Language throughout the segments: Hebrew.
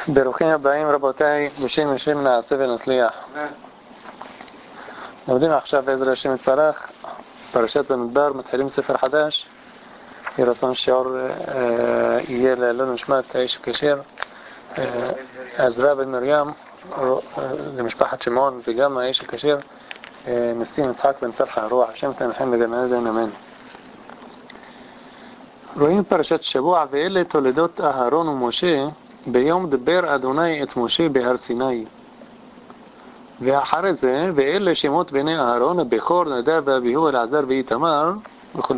ברוכים הבאים רבותיי, בשם השם נעשה ונצליח. לומדים עכשיו בעזרת השם יתברך פרשת במדבר, מתחילים ספר חדש. יהי רצון שיעור יהיה לעילוי נשמת האיש הכשר עזרא בן מרים למשפחת שמעון, וגם האיש הכשר נסים יצחק בן צלחה, רוח השם תנחם בגן עדן, אמן. רואים פרשת שבוע, ואלה תולדות אהרון ומשה ביום דבר אדוני את משה בהר סיני. ואחרי זה, ואלה שמות בני אהרון, הבכור, נדב ואביהו, אלעזר ואיתמר וכו'.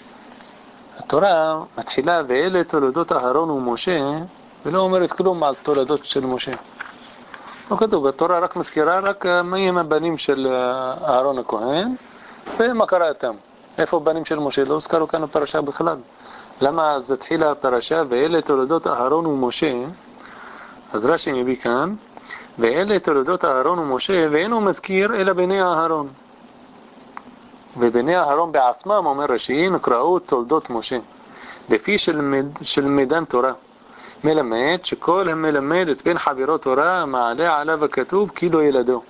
התורה מתחילה ואלה תולדות אהרון ומשה, ולא אומרת כלום על תולדות של משה. לא כתוב, התורה רק מזכירה רק מי הם הבנים של אהרון הכהן ומה קרה איתם. איפה הבנים של משה? לא הזכרו כאן הפרשה בכלל. למה אז התחילה הפרשה ואלה תולדות אהרון ומשה? אז רש"י מביא כאן ואלה תולדות אהרון ומשה, ואינו מזכיר אלא בני אהרון, ובני אהרון בעצמם, אומר רש"י, נקראו תולדות משה לפי של מידן תורה, מלמד שכל המלמד את בן חברו תורה מעלה עליו הכתוב כאילו ילדו.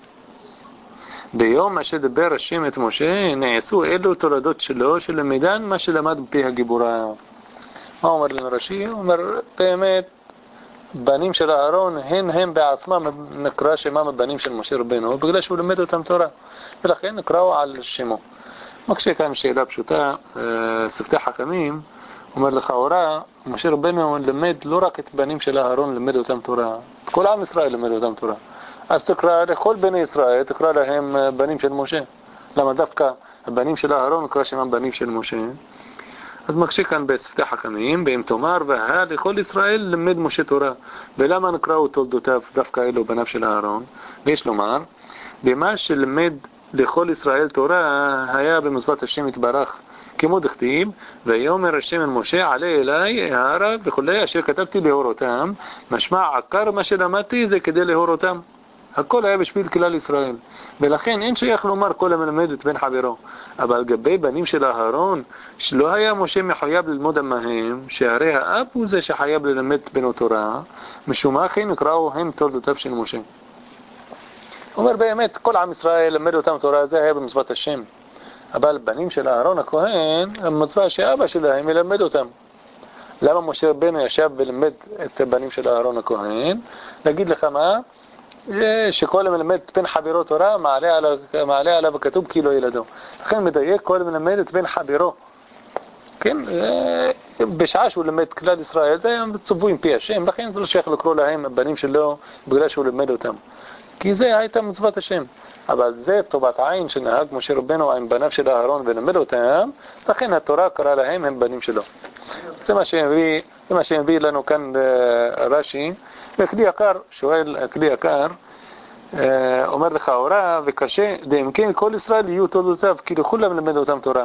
ביום אשר דבר השם את משה נעשו אלו תולדות שלו שלמידן מה שלמד בפי הגיבורה. מה אומר לנו רש"י? הוא אומר באמת בנים של אהרון הם בעצמם נקרא שמם הבנים של משה רבנו, בגלל שהוא למד אותם תורה, ולכן נקראו על שמו. מקשה כאן שאלה פשוטה, שפתי חכמים, אומר לך אורה, משה רבנו למד לא רק את בנים של אהרון, למד אותם תורה, את כל עם ישראל למד אותם תורה. אז תקרא לכל בני ישראל, תקרא להם בנים של משה. למה דווקא הבנים של אהרון נקרא שמם בנים של משה? אז מקשה כאן בשפתי חכמים, באם תאמר והה לכל ישראל למד משה תורה, ולמה נקראו תולדותיו דווקא אלו בניו של אהרון? ויש לומר, במה שלמד לכל ישראל תורה היה במזוות השם יתברך, כמו דכתיב, ויאמר השם אל משה עלה אליי ההרה וכולי אשר כתבתי להורותם, משמע עקר מה שלמדתי זה כדי להורותם. הכל היה בשביל כלל ישראל, ולכן אין שייך לומר כל המלמד את בן חברו. אבל גבי בנים של אהרון, שלא היה משה מחויב ללמוד עמהם, שהרי האב הוא זה שחייב ללמד בנו תורה, משום אחי נקראו הם תולדותיו של משה. אומר באמת כל עם ישראל למד אותם תורה, זה היה במצוות השם. אבל בנים של אהרון הכהן, המצווה שאבא שלהם ילמד אותם. למה משה רבנו ישב ולמד את הבנים של אהרון הכהן? להגיד לך מה? שכל המלמד את בן חברו תורה מעלה עליו הכתוב כאילו ילדו. לכן מדייק כל המלמד את בן חברו, כן? בשעה שהוא למד כלל ישראל זה היה צבוע עם פי השם, לכן זה לא שייך לקרוא להם הבנים שלו בגלל שהוא למד אותם, כי זה הייתה מצוות השם. אבל זה טובת עין שנהג משה רבנו עם בניו של אהרון ולמד אותם, לכן התורה קרא להם הם בנים שלו. זה מה שהביא לנו כאן רש"י. וכלי יקר, שואל הכלי יקר, אומר לך אורה וקשה, אם כן כל ישראל יהיו תולדותיו, כאילו כולם למד אותם תורה.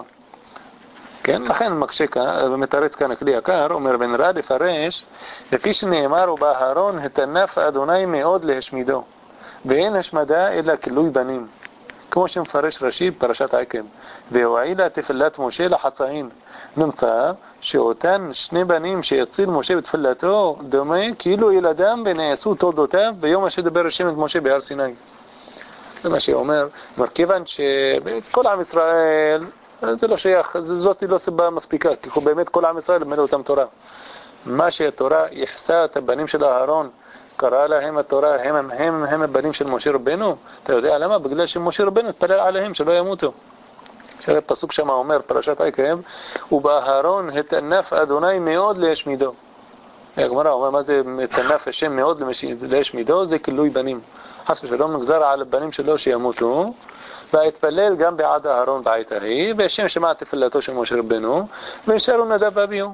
כן, לכן מקשה כאן, ומתרץ כאן הכלי יקר, אומר בן רע לפרש, לפי שנאמר ובאהרון התנף אדוני מאוד להשמידו, ואין השמדה אלא כילוי בנים. כמו שמפרש רש"י פרשת עקב, והועילה תפילת משה לחצאין. נמצא שאותן שני בנים שיציל משה בתפילתו דומה כאילו ילדם ונעשו תולדותיו ביום אשר דבר השם את משה בהר סיני. זה מה שאומר, כיוון שכל עם ישראל זה לא שייך, זאת לא סיבה מספיקה, כי באמת כל עם ישראל למד אותם תורה. מה שהתורה יחסה את הבנים של אהרון, קרא להם התורה, הם הבנים של משה רבנו. אתה יודע למה? בגלל שמשה רבנו התפלל עליהם שלא ימותו. שהרי פסוק שם אומר, פרשת עקב, ובאהרון התנף אדוני מאוד להשמידו. הגמרא אומר, מה זה התנף השם מאוד להשמידו? זה כילוי בנים. חס ושלום נגזר על הבנים שלו שימותו, והתפלל גם בעד אהרון בעת ההיא, והשם שמע תפילתו של משה רבנו, ונשארו נדב ואביהו.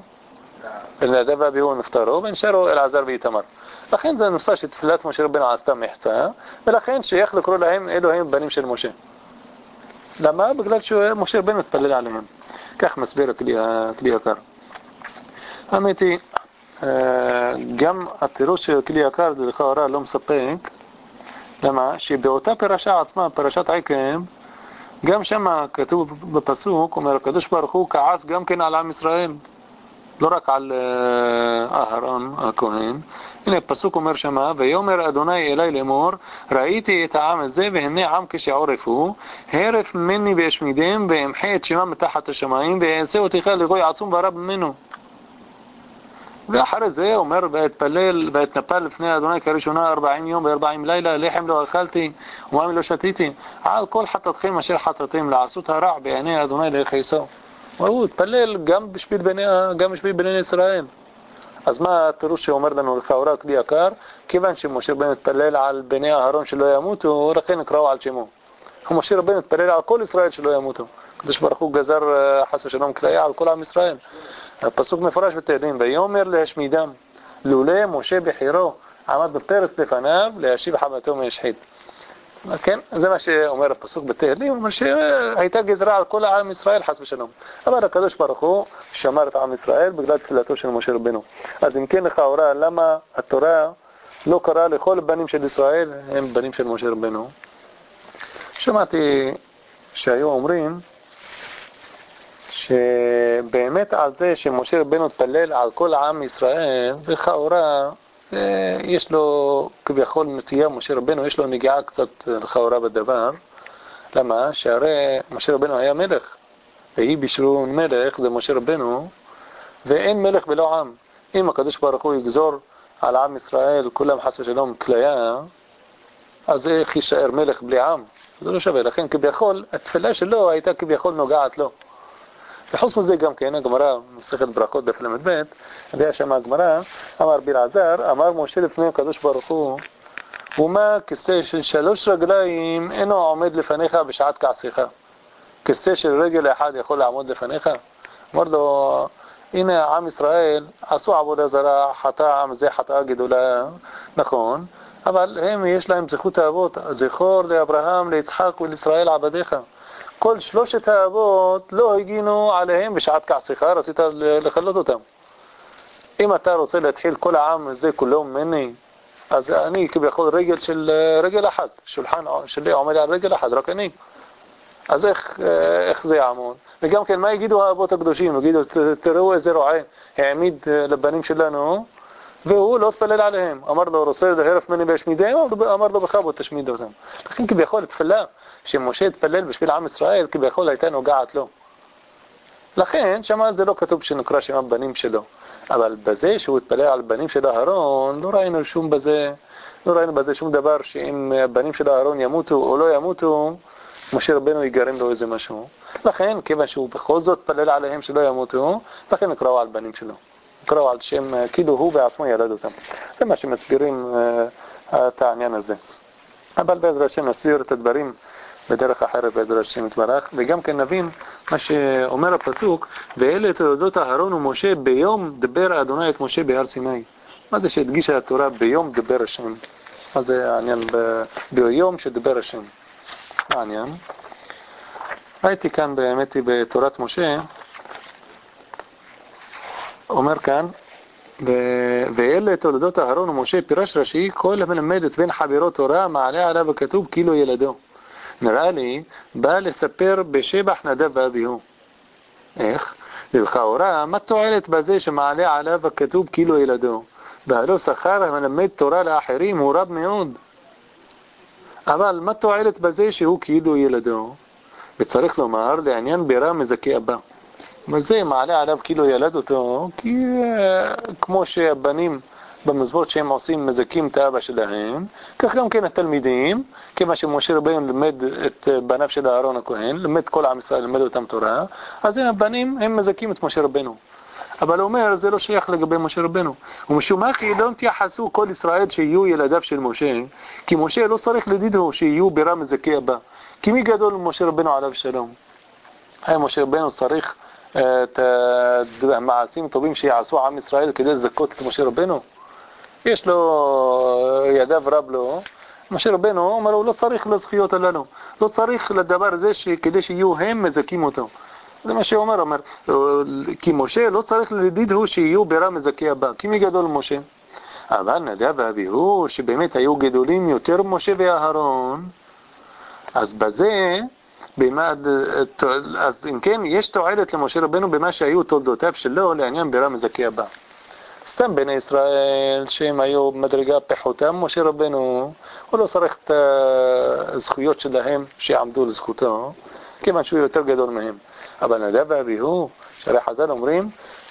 נדב ואביהו נפטרו, ונשארו אלעזר ואיתמר. לכן זה נושא שתפילת משה רבנו עשתה מחצה, ולכן שייך לקרוא להם אלו הם בנים של משה. למה? בגלל שמשה רבנו התפלל עליהם. כך מסביר הכלי יקר. האמת היא, גם התירוץ של הכלי יקר לכאורה לא מספק. למה? שבאותה פרשה עצמה, פרשת עקב, גם שם כתוב בפסוק, אומר הקדוש ברוך הוא כעס גם כן על עם ישראל. לא רק על אהרון הכהן. הנה פסוק אומר שמה, ויאמר אדוני אלי לאמור, ראיתי את העם הזה והנה עם כשעורף הוא, הרף ממני ואשמידם ואמחה את שמם מתחת השמיים ואעשה אותך לגוי עצום ורב ממנו. ואחרי זה אומר, ואתפלל ואתנפל לפני אדוני כראשונה 40 יום ו40 לילה, לחם לא אכלתי ומים לא שתיתי, על כל חטאתכם אשר חטאתם לעשות הרע בעיני אדוני להכעיסו. והוא התפלל גם בשביל בני ישראל. אז מה התירוץ שאומר לנו לכאורה כלי יקר? כיוון שמשה רבנו התפלל על בני אהרון שלא ימותו, לכן נקראו על שמו. ומשה רבנו התפלל על כל ישראל שלא ימותו. הקדוש ברוך הוא גזר חס ושלום כליה על כל עם ישראל. הפסוק מפורש בתהילים, ויאמר להשמידם, לולא משה בחירו עמד בפרץ לפניו להשיב חמתו מהשחית. כן, זה מה שאומר הפסוק בתהילים, אומר שהייתה גזרה על כל העם ישראל חס ושלום. אבל הקדוש ברוך הוא שמר את עם ישראל בגלל תפילתו של משה רבנו. אז אם כן לכאורה, למה התורה לא קראה לכל בנים של ישראל הם בנים של משה רבנו? שמעתי שהיו אומרים שבאמת על זה שמשה רבנו התפלל על כל העם ישראל, זה לכאורה יש לו כביכול נטייה, משה רבנו יש לו נגיעה קצת לכאורה בדבר. למה? שהרי משה רבנו היה מלך, והיא בשרו מלך, זה משה רבנו, ואין מלך בלא עם. אם הקדוש ברוך הוא יגזור על עם ישראל כולם חס ושלום כליה, אז איך יישאר מלך בלי עם? זה לא שווה. לכן כביכול התפילה שלו הייתה כביכול נוגעת לו. וחוץ מזה גם כן, הגמרא, מסכת ברכות דף ל"ב, הביאה שם הגמרא, אמר בלעזר, אמר משה לפני הקדוש ברוך הוא, ומה כיסא של 3 רגליים אינו עומד לפניך בשעת כעסך? כיסא של רגל אחד יכול לעמוד לפניך? אמר לו, הנה עם ישראל עשו עבודה זרה, חטא עם זה חטאה גדולה, נכון, אבל הם יש להם זכות האבות, זכור לאברהם, ליצחק ולישראל עבדיך. כל 3 האבות לא הגינו עליהם בשעת כעסך, רצית לחלות אותם. אם אתה רוצה להתחיל כל העם הזה כולו ממני, אז אני כביכול רגל אחת, שולחן שלי עומד על רגל אחת, רק אני. אז איך זה יעמוד? וגם כן, מה יגידו האבות הקדושים? יגידו, תראו איזה רועה העמיד לבנים שלנו, והוא לא תפלל עליהם. אמר לו, רוצה להרף ממני בהשמידם? אמר לו, בכבוד תשמיד אותם. לכן כביכול תפילה שמשה התפלל בשביל עם ישראל, כביכול הייתה נוגעת לו. לכן שמה זה לא כתוב שנקרא שם הבנים שלו. אבל בזה שהוא התפלל על בנים של אהרון, לא ראינו בזה שום דבר שאם הבנים של אהרון ימותו או לא ימותו, משה רבנו יגרם לו איזה משהו. לכן, כיוון שהוא בכל זאת התפלל עליהם שלא ימותו, לכן נקראו על בנים שלו. נקראו על שם, כאילו הוא בעצמו ילד אותם. זה מה שמסבירים את העניין הזה. אבל בעזרת השם נסביר את הדברים בדרך אחרת בעזרת השם יתברך, וגם כן נבין מה שאומר הפסוק, ואלה תולדות אהרון ומשה ביום דבר אדוני את משה בהר סיני. מה זה שהדגישה התורה ביום דבר השם? מה זה העניין ביום שדבר השם? מה העניין? ראיתי כאן באמת בתורת משה, אומר כאן, ואלה תולדות אהרון ומשה, פירש רש"י, כל המלמד את בן חברו תורה מעלה עליו הכתוב כאילו ילדו. נראה לי, בא לספר בשבח נדב ואביהו. איך? לכאורה, מה תועלת בזה שמעלה עליו הכתוב כאילו ילדו? והלא שכר המלמד תורה לאחרים הוא רב מאוד. אבל מה תועלת בזה שהוא כאילו ילדו? וצריך לומר, לעניין בירה מזכה אבא. וזה מעלה עליו כאילו ילד אותו, כי כמו שהבנים במזמור שהם עושים מזכים את האבא שלהם, כך גם כן התלמידים, כמה שמשה רבנו למד את בניו של אהרון הכהן, למד כל עם ישראל, למד אותם תורה, אז הבנים הם מזכים את משה רבנו. אבל הוא אומר, זה לא שייך לגבי משה רבנו. ומשום מה כי לא תייחסו כל ישראל שיהיו ילדיו של משה, כי משה לא צריך לדידו שיהיו בירה מזכה אבא. כי מי גדול משה רבנו עליו שלום? משה רבנו צריך את המעשים טובים שיעשו עם ישראל כדי לזכות את משה רבנו. יש לו ידיו רב לו, משה רבנו אומר הוא לא צריך לזכויות הללו, לא צריך לדבר הזה כדי שיהיו הם מזכים אותו. זה מה שאומר, אומר, כי משה לא צריך לדיד הוא שיהיו בירה מזכה הבא, כי מי גדול משה? אבל נדב ואביהו שבאמת היו גדולים יותר משה ואהרון, אז בזה אז אם כן, יש תועלת למשה רבנו במה שהיו תולדותיו שלו לעניין בירה מזכייה בה. סתם בני ישראל שהם היו מדרגה פחותם, משה רבנו הוא לא צריך את הזכויות שלהם שיעמדו לזכותו, כיוון שהוא יותר גדול מהם. אבל נדב ואביהו, שהרי חז"ל אומרים,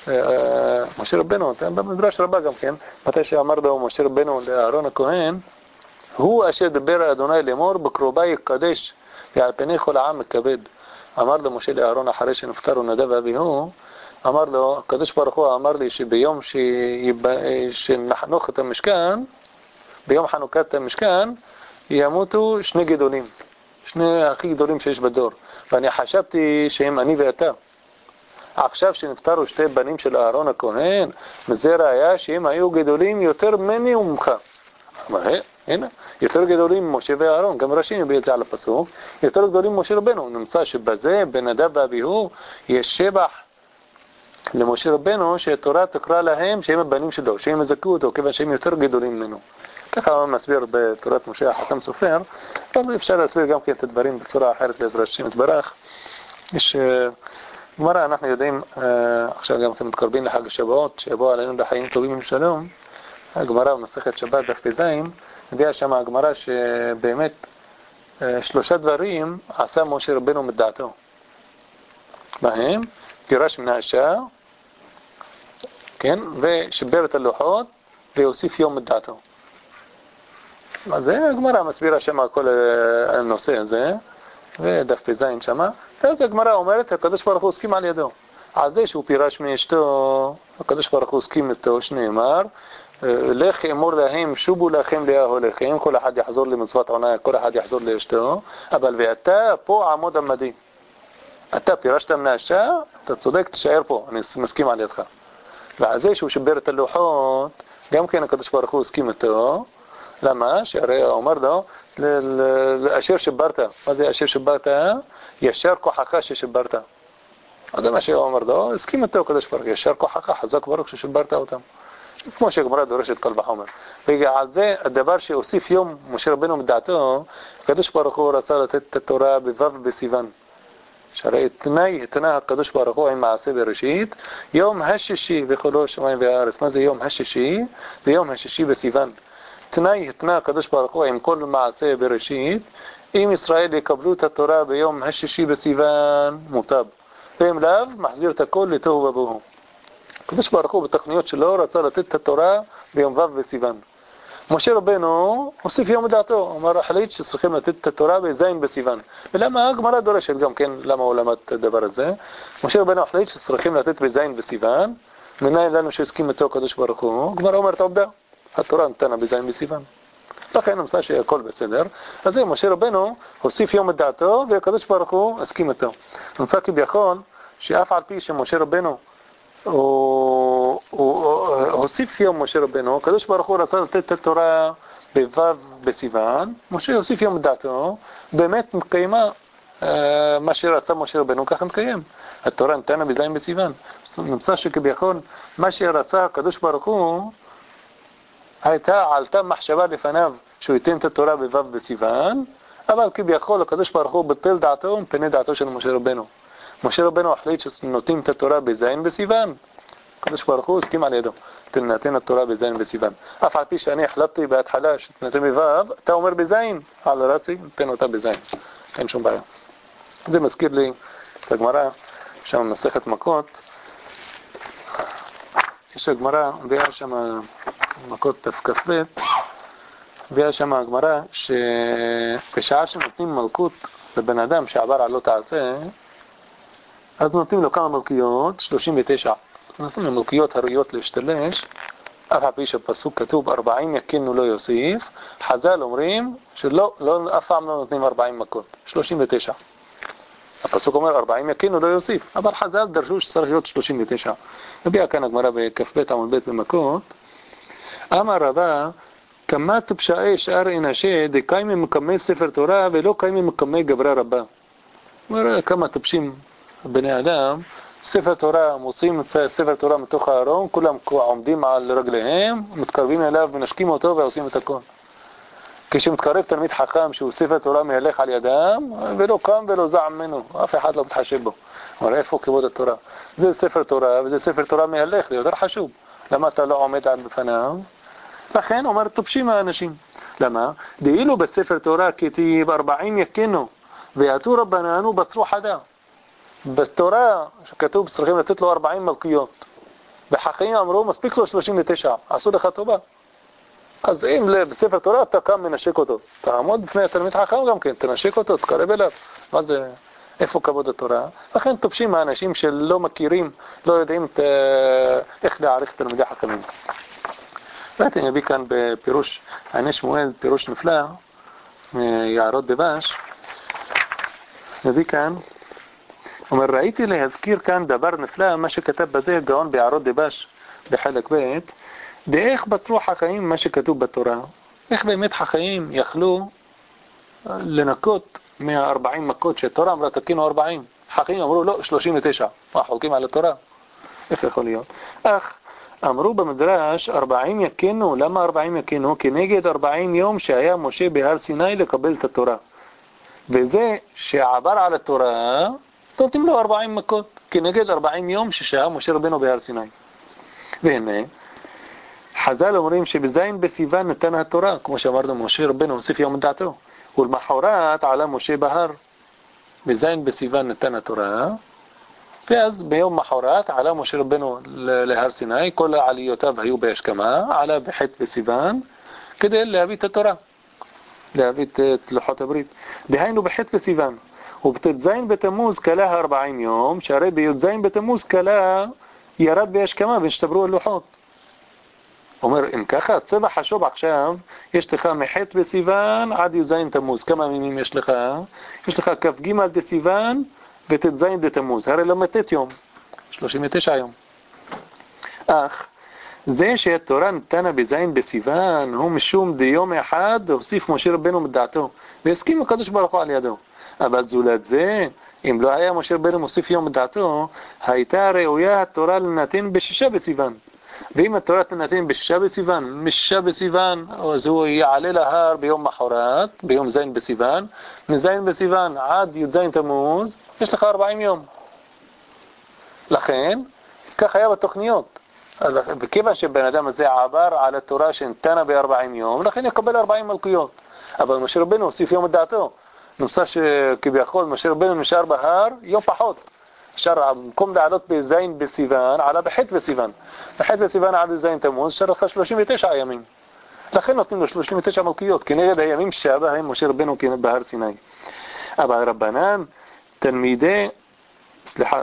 משה רבנו, במדרש רבה גם כן, מתי שאמר לו משה רבנו לאהרון הכהן, הוא אשר דבר אדוני לאמור בקרובי יקדש ועל פני כל העם מכבד. אמר לו משה לאהרון אחרי שנפטרו נדב ואביהו, אמר לו, הקדוש ברוך הוא אמר לי שביום שנחנוך את המשכן, ביום חנוכת המשכן, ימותו שני גדולים, שני הכי גדולים שיש בדור. ואני חשבתי שהם אני ואתה. עכשיו שנפטרו שתי בנים של אהרון הכהן, מזה ראיה שהם היו גדולים יותר ממני וממך. אמר, הנה, יותר גדולים משה ואהרון, גם רש"י מביא את זה על הפסוק, יותר גדולים משה רבנו. נמצא שבזה, בנדב ואביהו, יש שבח למשה רבנו שהתורה תקרא להם שהם הבנים שלו, שהם יזכו אותו, כיוון שהם יותר גדולים ממנו. ככה מסביר בתורת משה החכם סופר, אבל אפשר להסביר גם כן את הדברים בצורה אחרת בעזרת השם יתברך. יש גמרא, אנחנו יודעים, עכשיו גם כן מתקרבים לחג השבועות, שיבוא עלינו בחיים טובים ושלום. הגמרא במסכת שבת דף ט"ז, הביאה שם הגמרא שבאמת 3 דברים עשה משה רבנו מדעתו. בהם גירש מן האשה, כן, ושיבר את הלוחות והוסיף יום מדעתו. אז זה הגמרא מסבירה שם כל הנושא הזה, ודף ט"ז שמה, ואז הגמרא אומרת, הקדוש ברוך הוא הסכים על ידו. על זה שהוא פירש מאשתו, הקדוש ברוך הוא הסכים איתו, שנאמר, לך אמור להם, שובו לכם לאהוליכם, כל אחד יחזור למצוות עונה, כל אחד יחזור לאשתו, אבל ואתה פה עמוד עמדי. אתה פירשת מהאשה, אתה צודק, תשאר פה, אני מסכים על ידך. ועל זה שהוא שיבר את הלוחות, גם כן הקדוש ברוך הוא הסכים איתו. למה? שהרי הוא אומר לו, אשר שיברת. מה זה אשר שיברת? ישר כוחך ששיברת. אז זה מה שהוא אומר לו, הסכים איתו הקדוש ברוך הוא, ישר כוחך, חזק ברוך ששיברת אותם. כמו שהגמרא דורשת קל וחומר. ועל זה הדבר שהוסיף יום משה רבנו מדעתו, הקדוש ברוך הוא רצה לתת את התורה בו' בסיוון. שהרי התנה הקדוש ברוך הוא עם מעשה בראשית, יום השישי וכלו שמיים והארץ. מה זה יום השישי? זה יום השישי בסיוון. התנה הקדוש ברוך הוא עם כל מעשה בראשית, אם ישראל יקבלו את התורה ביום השישי בסיוון, מוטב. ואם לאו, מחזיר את הכל לתוהו ובוהו. הקדוש ברוך הוא בתכניות שלו רצה לתת את התורה ביום ו' בסיוון. משה רבנו הוסיף יום מדעתו, אמר החליט שצריכים לתת את התורה בזין בסיוון. ולמה הגמרא דורשת גם כן, למה הוא למד את הדבר הזה? משה רבנו החליט שצריכים לתת בזין בסיוון, מנין לנו שהסכים איתו הקדוש ברוך הוא, הגמרא אומרת עובדה, התורה נתנה בזין בסיוון. לכן נמצא שהכל בסדר. אז זה משה רבנו הוסיף יום מדעתו והקדוש ברוך הוא הסכים איתו. נמצא כביכול שאף על פי שמשה רבנו הוא הוסיף יום משה רבנו, הקדוש ברוך הוא רצה לתת את התורה בו' בסיוון, משה הוסיף יום מדעתו, באמת מתקיימה מה שרצה משה רבנו, ככה מתקיים. התורה נתנה בזין בסיוון. נמצא שכביכול מה שרצה הקדוש ברוך הוא, עלתה מחשבה לפניו שהוא ייתן את התורה בו' בסיוון, אבל כביכול הקדוש ברוך הוא בטל דעתו מפני דעתו של משה רבנו. משה רבנו החליט שנותנים את התורה בזין בסיוון, הקדוש ברוך הוא הסכים על ידו, תנתן התורה בזין בסיוון. אף על פי שאני החלטתי בהתחלה שתנתן בו', אתה אומר בזין, על רסי, נתן אותה בזין, אין שום בעיה. זה מזכיר לי את הגמרא, שם מסכת מכות, יש הגמרא, והיה שם מכות תכ"ב, והיה שם הגמרא שבשעה שנותנים מלכות לבן אדם שעבר על לא תעשה, אז נותנים לו כמה מלכיות, 39. נותנים לו מלכיות הראויות להשתלש, אף על פי שהפסוק כתוב 40 יקינו לא יוסיף, חז"ל אומרים שלא, אף פעם לא נותנים 40 מכות, 39. הפסוק אומר 40 יקינו לא יוסיף, אבל חז"ל דרשו שצריך להיות 39. הביאה כאן הגמרא בכ"ב עמוד ב' במכות, אמר רבא, כמה פשעי שאר אנשי דקיימים מקמי ספר תורה ולא קיימים מקמי גברה רבה. אומר כמה טיפשים בני אדם, ספר תורה, מוצאים את ספר תורה מתוך הארון, כולם עומדים על רגליהם, מתקרבים אליו, מנשקים אותו ועושים את הכל. כשמתקרב תלמיד חכם שהוא ספר תורה מהלך על ידם, ולא קם ולא זעם ממנו, אף אחד לא מתחשב בו. אבל איפה כבוד התורה? זה ספר תורה, וזה ספר תורה מהלך, זה יותר חשוב. למה אתה לא עומד עד בפניו? לכן אומר תופשים האנשים. למה? דאילו בספר תורה כתיב 40 יקינו, ויעתו רבנן ובצרו חדה. בתורה שכתוב צריכים לתת לו 40 מלכויות. בחכמים אמרו מספיק לו 39, עשו לך טובה. אז אם בספר תורה אתה קם מנשק אותו, תעמוד בפני התלמיד חכם גם כן, תנשק אותו, תקרב אליו. מה זה? איפה כבוד התורה? לכן תופשים האנשים שלא מכירים, לא יודעים איך להעריך תלמידי חכמים. ואתה נביא כאן בפירוש, עיני שמואל, פירוש נפלא, מיערות דבש, נביא כאן, אומר, ראיתי להזכיר כאן דבר נפלא, מה שכתב בזה גאון ביערות דבש, בחלק ב', דאיך בצרו חכמים מה שכתוב בתורה, איך באמת חכמים יכלו לנקות 140 מכות שהתורה אמרה תקינו 40, חכמים אמרו לא 39, מה חולקים על התורה? איך יכול להיות? אך אמרו במדרש 40 יקינו, למה 40 יקינו? כנגד 40 יום שהיה משה בהר סיני לקבל את התורה, וזה שעבר על התורה נותנים לו 40 מכות כנגד 40 יום ששהה משה רבנו בהר סיני. והנה חז"ל אומרים שבזין בסיוון נתן התורה, כמו שאמרנו משה רבנו הוסיף יום דעתו, ולמחרת עלה משה בהר, בזין בסיוון נתן התורה, ואז ביום מחרת עלה משה רבנו להר סיני, כל העליותיו היו בהשכמה, עלה בח' בסיוון כדי להביא את התורה, להביא את לוחות הברית. דהיינו בח' בסיוון, ובט"ז בתמוז כלה 40 יום, שהרי בי"ז בתמוז כלה ירד בהשכמה והשתברו הלוחות. אומר, אם ככה, צבע חשוב עכשיו, יש לך מח' בסיוון עד י"ז תמוז. כמה מימים יש לך? יש לך כ"ג בסיוון וט"ז בתמוז. הרי לא מתת יום, 39 יום. אך זה שהתורה נתנה בזין בסיוון, הוא משום דיום אחד, הוסיף משה רבנו מדעתו, והסכים הקדוש ברוך הוא על ידו. אבל זולת זה, אם לא היה משה רבנו מוסיף יום מדעתו, הייתה ראויה התורה לנתן בשישה בסיוון. ואם התורה תנתן בשישה בסיוון, משישה בסיוון, אז הוא יעלה להר ביום מחרת, ביום זין בסיוון, מזין בסיוון עד י"ז תמוז, יש לך 40 יום. לכן, כך היה בתוכניות. וכיוון שבן אדם הזה עבר על התורה שנתנה ב-40 יום, לכן יקבל 40 מלכויות. אבל משה רבנו הוסיף יום דעתו. נמצא שכביכול משה רבנו נשאר בהר יום פחות. נשאר במקום לעלות בזין בסיוון, עלה בח' בסיוון. בח' בסיוון עד זין תמוז, נשאר לך 39 ימים. לכן נותנים לו 39 מלכויות, כנגד הימים שבהם משה רבנו בהר סיני. אבל רבנן, תלמידי, סליחה,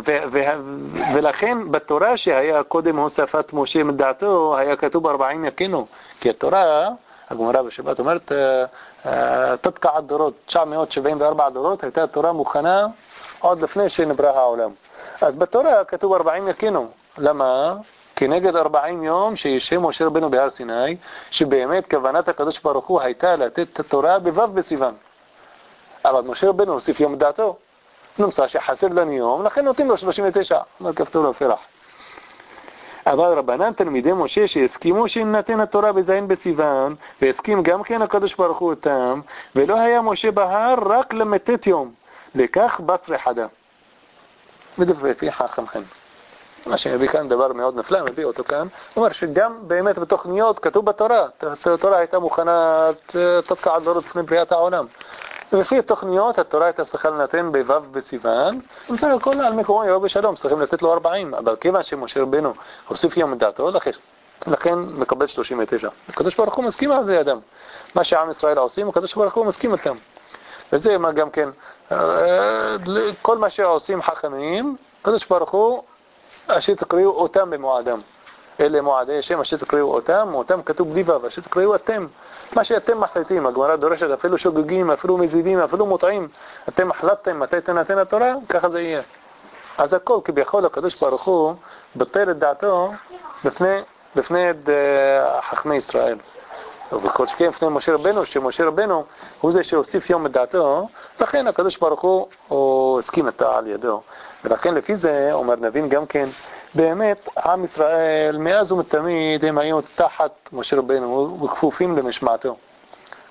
ולכן בתורה שהיה קודם הוספת משה מדעתו, היה כתוב 40 יקינו. כי התורה, הגמרא בשבת אומרת, תתקע דורות, 974 דורות, הייתה התורה מוכנה עוד לפני שנברא העולם. אז בתורה כתוב 40 יקינו. למה? כנגד 40 יום שישב משה רבנו בהר סיני, שבאמת כוונת הקדוש ברוך הוא הייתה לתת את התורה בו' בסיוון. אבל משה רבנו הוסיף יום דעתו. נמצא שחסר לנו יום, לכן נותנים לו 39, אומר כפתור הפרח. אבל רבנן תלמידי משה שהסכימו שנתן התורה בזין בסיוון, והסכים גם כן הקדוש ברוך הוא אותם, ולא היה משה בהר רק למתת יום, לכך בצרי חדה. מדבר חכם. מה שמביא כאן דבר מאוד נפלא, מביא אותו כאן, אומר שגם באמת בתוכניות כתוב בתורה, התורה הייתה מוכנה תתקע דורות לפני בריאת העולם. ולפי התוכניות, התורה הייתה צריכה לנתן בו' בסיוון, בסך הכל על מקומו יבוא בשלום, צריכים לתת לו 40, אבל כיוון שמשה רבנו הוסיף יום דעתו, לכן מקבל 39. הקדוש ברוך הוא מסכים על זה אדם. מה שעם ישראל עושים, הקדוש ברוך הוא מסכים איתם. וזה מה גם כן, כל מה שעושים חכמים, הקדוש ברוך הוא, אשר תקראו אותם במועדם. אלה מועדי השם, אשר תקראו אותם כתוב בלי ו', אשר תקראו אתם. מה שאתם מחליטים, הגמרא דורשת, אפילו שוגגים, אפילו מזידים, אפילו מוטעים, אתם החלטתם מתי תינתן התורה, ככה זה יהיה. אז הכל, כביכול הקדוש ברוך הוא בטל את דעתו בפני חכמי ישראל. וכל שכן לפני משה רבנו, שמשה רבנו הוא זה שהוסיף יום את דעתו, לכן הקדוש ברוך הוא הסכים איתה על ידו. ולכן לפי זה, אומר נבין גם כן, באמת עם ישראל מאז ומתמיד הם היו תחת משה רבנו וכפופים למשמעתו.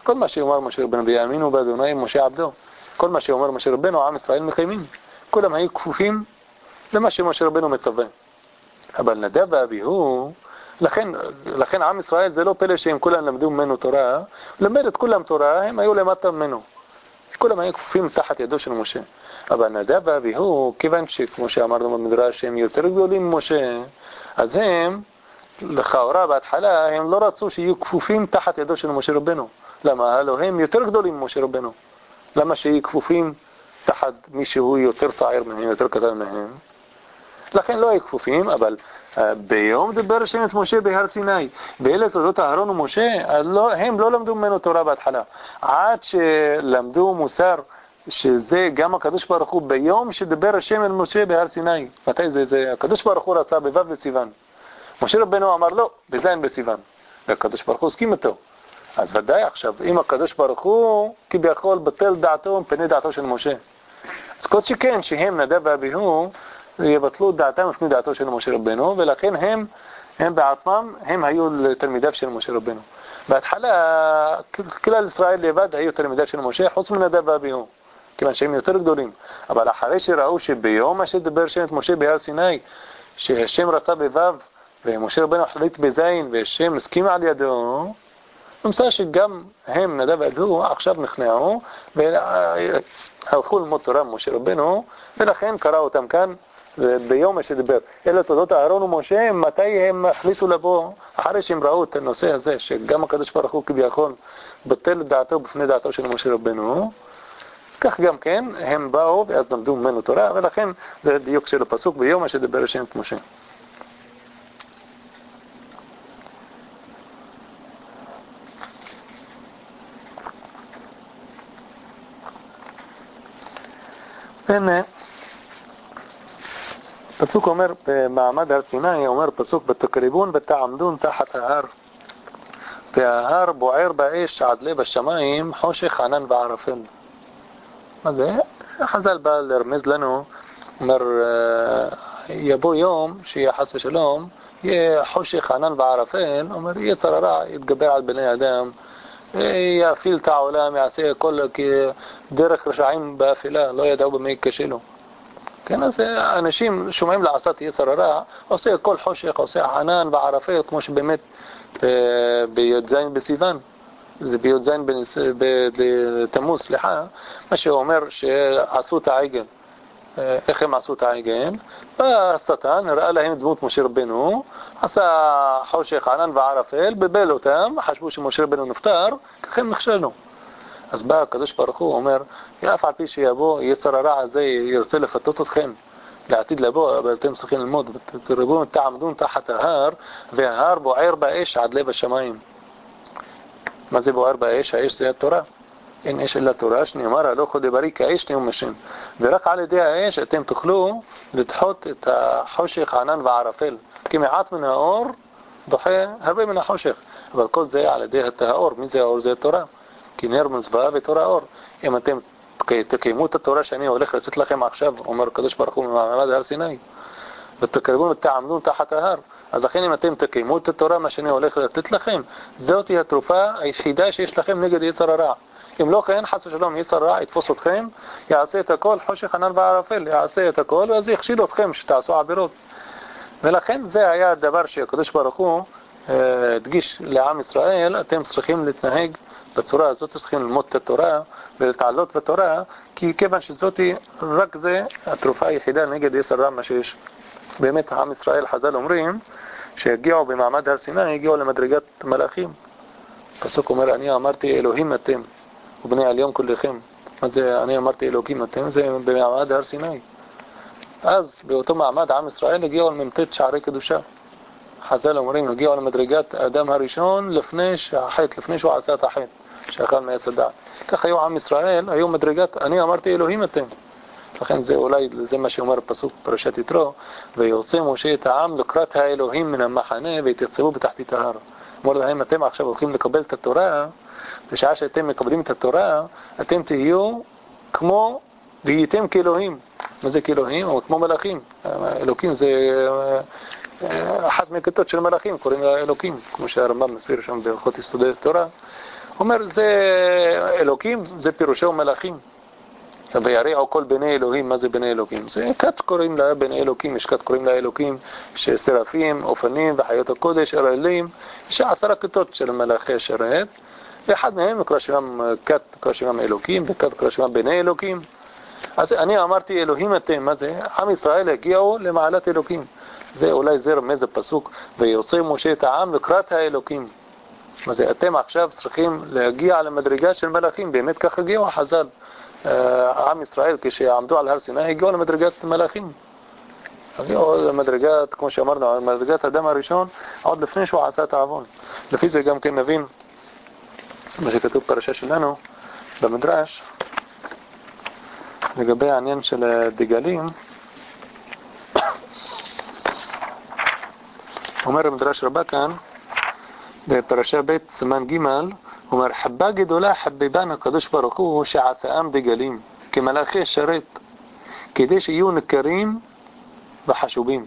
כל מה שאומר משה רבנו ביאמינו באדוני משה עבדו, כל מה שאומר משה רבנו עם ישראל מקיימים, כולם היו כפופים למה שמשה רבנו מצווה. אבל נדב ואביהו, לכן עם ישראל זה לא פלא שהם כולם למדו ממנו תורה, למד את כולם תורה, הם היו למטה ממנו, כולם היו כפופים תחת ידו של משה. אבל נדב ואביהו, כיוון שכמו שאמרנו במדרש הם יותר גדולים ממשה, אז הם לכאורה בהתחלה הם לא רצו שיהיו כפופים תחת ידו של משה רבנו. למה? הלוא הם יותר גדולים ממשה רבנו. למה שיהיו כפופים תחת מי שהוא יותר צעיר מהם, יותר קטן מהם? לכן לא היו כפופים, אבל ביום דבר השם את משה בהר סיני, ואלה תולדות אהרון ומשה, הם לא למדו ממנו תורה בהתחלה, עד שלמדו מוסר, שזה גם הקדוש ברוך הוא ביום שדבר השם אל משה בהר סיני. מתי זה? הקדוש ברוך הוא רצה בו' בסיוון. משה רבנו אמר לא, בזין בסיוון. והקדוש ברוך הוא הסכים איתו. אז ודאי עכשיו, אם הקדוש ברוך הוא כביכול בטל דעתו מפני דעתו של משה. אז כל שכן שהם נדב ואביהו יבטלו דעתם לפני דעתו של משה רבנו, ולכן הם בעצמם, הם היו תלמידיו של משה רבנו. בהתחלה, כלל ישראל לבד היו תלמידיו של משה, חוץ מנדב ואביהו, כיוון שהם יותר גדולים. אבל אחרי שראו שביום אשר דבר השם את משה בהר סיני, שהשם רצה בו' ומשה רבנו החליט בזין, והשם הסכים על ידו, נמצא שגם הם, נדב ואביהו, עכשיו נכנעו, והלכו ללמוד תורה משה רבנו, ולכן קרא אותם כאן ביום שדיבר. אלה תולדות אהרון ומשה, מתי הם החליטו לבוא? אחרי שהם ראו את הנושא הזה, שגם הקדוש ברוך הוא כביכול בטל דעתו בפני דעתו של משה רבנו, כך גם כן, הם באו ואז למדו ממנו תורה, ולכן זה דיוק של הפסוק ביום שדיבר השם את משה. הנה, פסוק אומר במעמד הר סיני, אומר פסוק בתקריבון ותעמדון תחת ההר, וההר בוער באש עד לב השמיים, חושך ענן וערפל. מה זה? החז"ל בא לרמז לנו, אומר יבוא יום שיהיה חס ושלום, יהיה חושך ענן וערפל, אומר יצר הרע יתגבר על בני אדם, יאפיל את העולם, יעשה הכל דרך רשעים באפילה, לא ידעו במה יקשלו. כן, אז אנשים שומעים לעשות יצר הרע, עושה הכל חושך, עושה ענן וערפל, כמו שבאמת בי"ז בסיוון, זה בי"ז בתמוז, סליחה, מה שאומר שעשו את העגל. איך הם עשו את העגל? בא השטן, הראה להם דמות משה רבנו, עשה חושך, ענן וערפל, בבל אותם, חשבו שמשה רבנו נפטר, כך הם נכשלנו. אז בא הקדוש ברוך הוא אומר, אף על פי שיבוא יצר הרע הזה ירצה לפתות אתכם לעתיד לבוא, אבל אתם צריכים ללמוד, ותקרבון תעמדון תחת ההר, וההר בוער באש עד לב השמיים. מה זה בוער באש? האש זה התורה. אין אש אלא תורה, שנאמר הלוך דברי כאש נאום השם. ורק על ידי האש אתם תוכלו לדחות את החושך, ענן וערפל. כי מעט מן האור דוחה הרבה מן החושך. אבל כל זה על ידי האור. מי זה האור? זה התורה. כי נר מצווה ותורה אור. אם אתם תקיימו את התורה שאני הולך לתת לכם עכשיו, אומר הקדוש ברוך הוא ממעמד הר סיני, ותקרבון ותעמדון תחת ההר, אז לכן אם אתם תקיימו את התורה מה שאני הולך לתת לכם, זאת היא התרופה היחידה שיש לכם נגד יצר הרע. אם לא כן, חס ושלום, יצר הרע יתפוס אתכם, יעשה את הכל, חושך ענן וערפל, יעשה את הכל, ואז יכשיל אתכם שתעשו עבירות. ולכן זה היה הדבר שהקדוש ברוך הוא הדגיש לעם ישראל, אתם צריכים להתנהג בצורה הזאת, צריכים ללמוד את התורה ולהתעלות בתורה, כי כיוון שזאת רק זה התרופה היחידה נגד יצר הרע מה שיש. באמת עם ישראל, חז"ל אומרים שהגיעו במעמד הר סיני, הגיעו למדרגת מלאכים. פסוק אומר, אני אמרתי אלוהים אתם ובני עליון כולכם. מה זה אני אמרתי אלוהים אתם? זה במעמד הר סיני. אז באותו מעמד עם ישראל הגיעו למ"ט שערי קדושה. חז"ל אומרים, הגיעו למדרגת האדם הראשון לפני שהחטא, לפני שהוא עשה את החטא, שאכל מעץ הדעת. כך היו עם ישראל, היו מדרגת אני אמרתי אלוהים אתם. לכן זה אולי, זה מה שאומר פסוק פרשת יתרו, ויוצא משה את העם לקראת האלוהים מן המחנה והתייצבו בתחתית ההר. אמר להם, אתם עכשיו הולכים לקבל את התורה, בשעה שאתם מקבלים את התורה, אתם תהיו כמו, והייתם כאלוהים. מה זה כאלוהים? או כמו מלאכים. אלוקים זה אחת מהכיתות של מלאכים קוראים לה אלוקים, כמו שהרמב"ם מסביר שם בהלכות יסודי התורה. אומר, זה אלוקים, זה פירושו מלאכים. ויריעו כל בני אלוהים. מה זה בני אלוקים? זה כת קוראים לה בני אלוקים, יש כת קוראים לה אלוקים, שסרפים, אופנים וחיות הקודש, אראלים, יש 10 כתות של מלאכי שרת, ואחד מהם נקרא שמם כת, נקרא שמם אלוקים, וכת נקרא שמם בני אלוקים. אז אני אמרתי אלוהים אתם, מה זה? עם ישראל הגיעו למעלת אלוקים. זה אולי זה רמז הפסוק, ויוצא משה את העם לקראת האלוקים. מה זה? אתם עכשיו צריכים להגיע למדרגה של מלאכים, באמת כך הגיעו חז"ל. עם ישראל כשעמדו על הר סיני הגיעו למדרגת מלאכים. הגיעו למדרגת, כמו שאמרנו, מדרגת האדם הראשון, עוד לפני שהוא עשה את העוון. לפי זה גם כן נבין מה שכתוב פרשה שלנו במדרש לגבי העניין של דגלים. אומר המדרש רבה כאן בפרשה ב' סימן ג', אומר חבה גדולה חבבן הקדוש ברוך הוא שעצאם דגלים כמלאכי שרת כדי שיהיו נקרים וחשובים.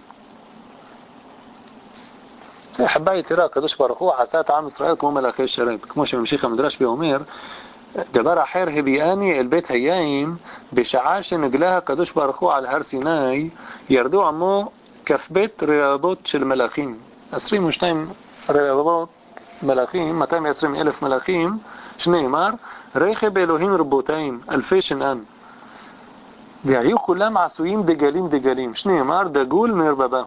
חבה יתרה, הקדוש ברוך הוא עשה את עם ישראל כמו מלאכי שרת, כמו שממשיך המדרש ואומר דבר אחר, הביאני אל בית היין בשעה שנגלה הקדוש ברוך הוא על הר סיני, ירדו עמו כ"ב רבבות של מלאכים, 22 רבבות מלאכים, 220,000 מלאכים, שנאמר רכב אלוהים רבותיים אלפי שנן, והיו כולם עשויים דגלים דגלים, שנאמר דגול מרבבה.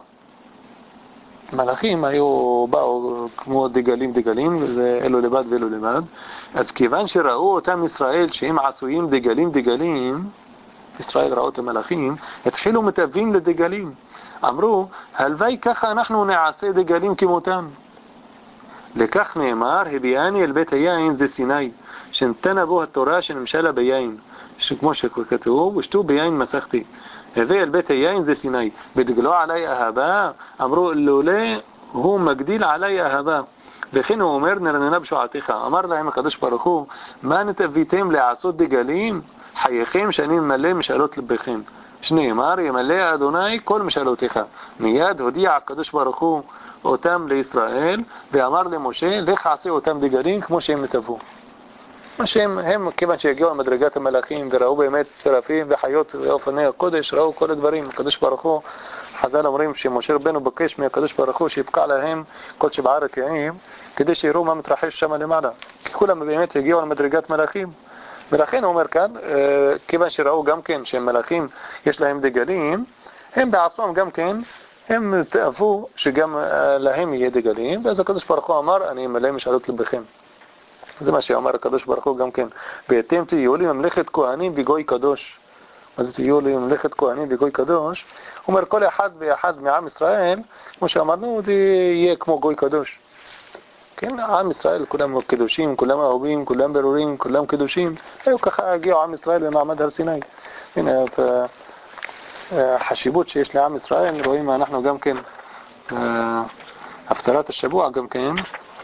מלאכים באו כמו דגלים דגלים, אלו לבד ואלו לבד. אז כיוון שראו אותם ישראל שהם עשויים דגלים דגלים, ישראל ראו את המלאכים, התחילו מתאבים לדגלים. אמרו, הלוואי ככה אנחנו נעשה דגלים כמותם. לכך נאמר, הביאני אל בית היין זה סיני, שנתנה בו התורה שנמשלה ביין, שכמו שכתוב, ושתו ביין מסכתי. הביא אל בית היין זה סיני, ודגלו עלי אהבה, אמרו לולא הוא מגדיל עלי אהבה, וכן הוא אומר נרננה בשועתך. אמר להם הקדוש ברוך הוא, מה נתאביתם לעשות דגלים? חייכם שאני ממלא משאלות לבכם, שנאמר ימלא אדוני כל משאלותיך. מיד הודיע הקדוש ברוך הוא אותם לישראל ואמר למשה לך עשה אותם דגלים כמו שהם נתאבו. מה שהם כיוון שהגיעו למדרגת המלאכים וראו באמת שרפים וחיות ואופני הקודש, ראו כל הדברים. הקדוש ברוך הוא, חז"ל אומרים שמשה רבנו בקש מהקדוש ברוך הוא שיבקע להם כל 7 רקיעים כדי שיראו מה מתרחש שם למעלה, כי כולם באמת הגיעו למדרגת מלאכים. ולכן הוא אומר כאן, כיוון שראו גם כן שהם מלאכים יש להם דגלים, הם בעצמם גם כן הם תאבו שגם להם יהיה דגלים, ואז הקדוש ברוך הוא אמר אני אמלא משאלות לבכם. זה מה שאמר הקדוש ברוך הוא גם כן, ואתם תהיו לי ממלכת כהנים וגוי קדוש. מה זה תהיו לי ממלכת כהנים וגוי קדוש? הוא אומר כל אחד ואחד מעם ישראל, כמו שאמרנו, זה יהיה כמו גוי קדוש. כן, עם ישראל כולם קדושים, כולם אהובים, כולם ברורים, כולם קדושים. ככה הגיעו עם ישראל במעמד הר סיני. הנה החשיבות שיש לעם ישראל, רואים אנחנו גם כן הפטרת השבוע גם כן.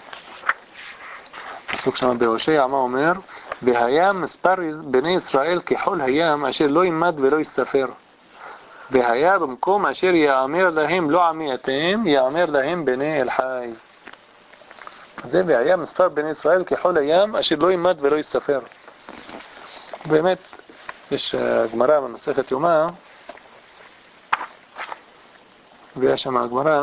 פסוק שם בהושע, מה אומר? והיה מספר בני ישראל כחול הים אשר לא ימד ולא יספר, והיה במקום אשר יאמר להם לא עמי אתם, יאמר להם בני אל חי. זה והיה מספר בני ישראל כחול הים אשר לא ימד ולא יספר. באמת יש גמרא במסכת יומא, ויש שם הגמרא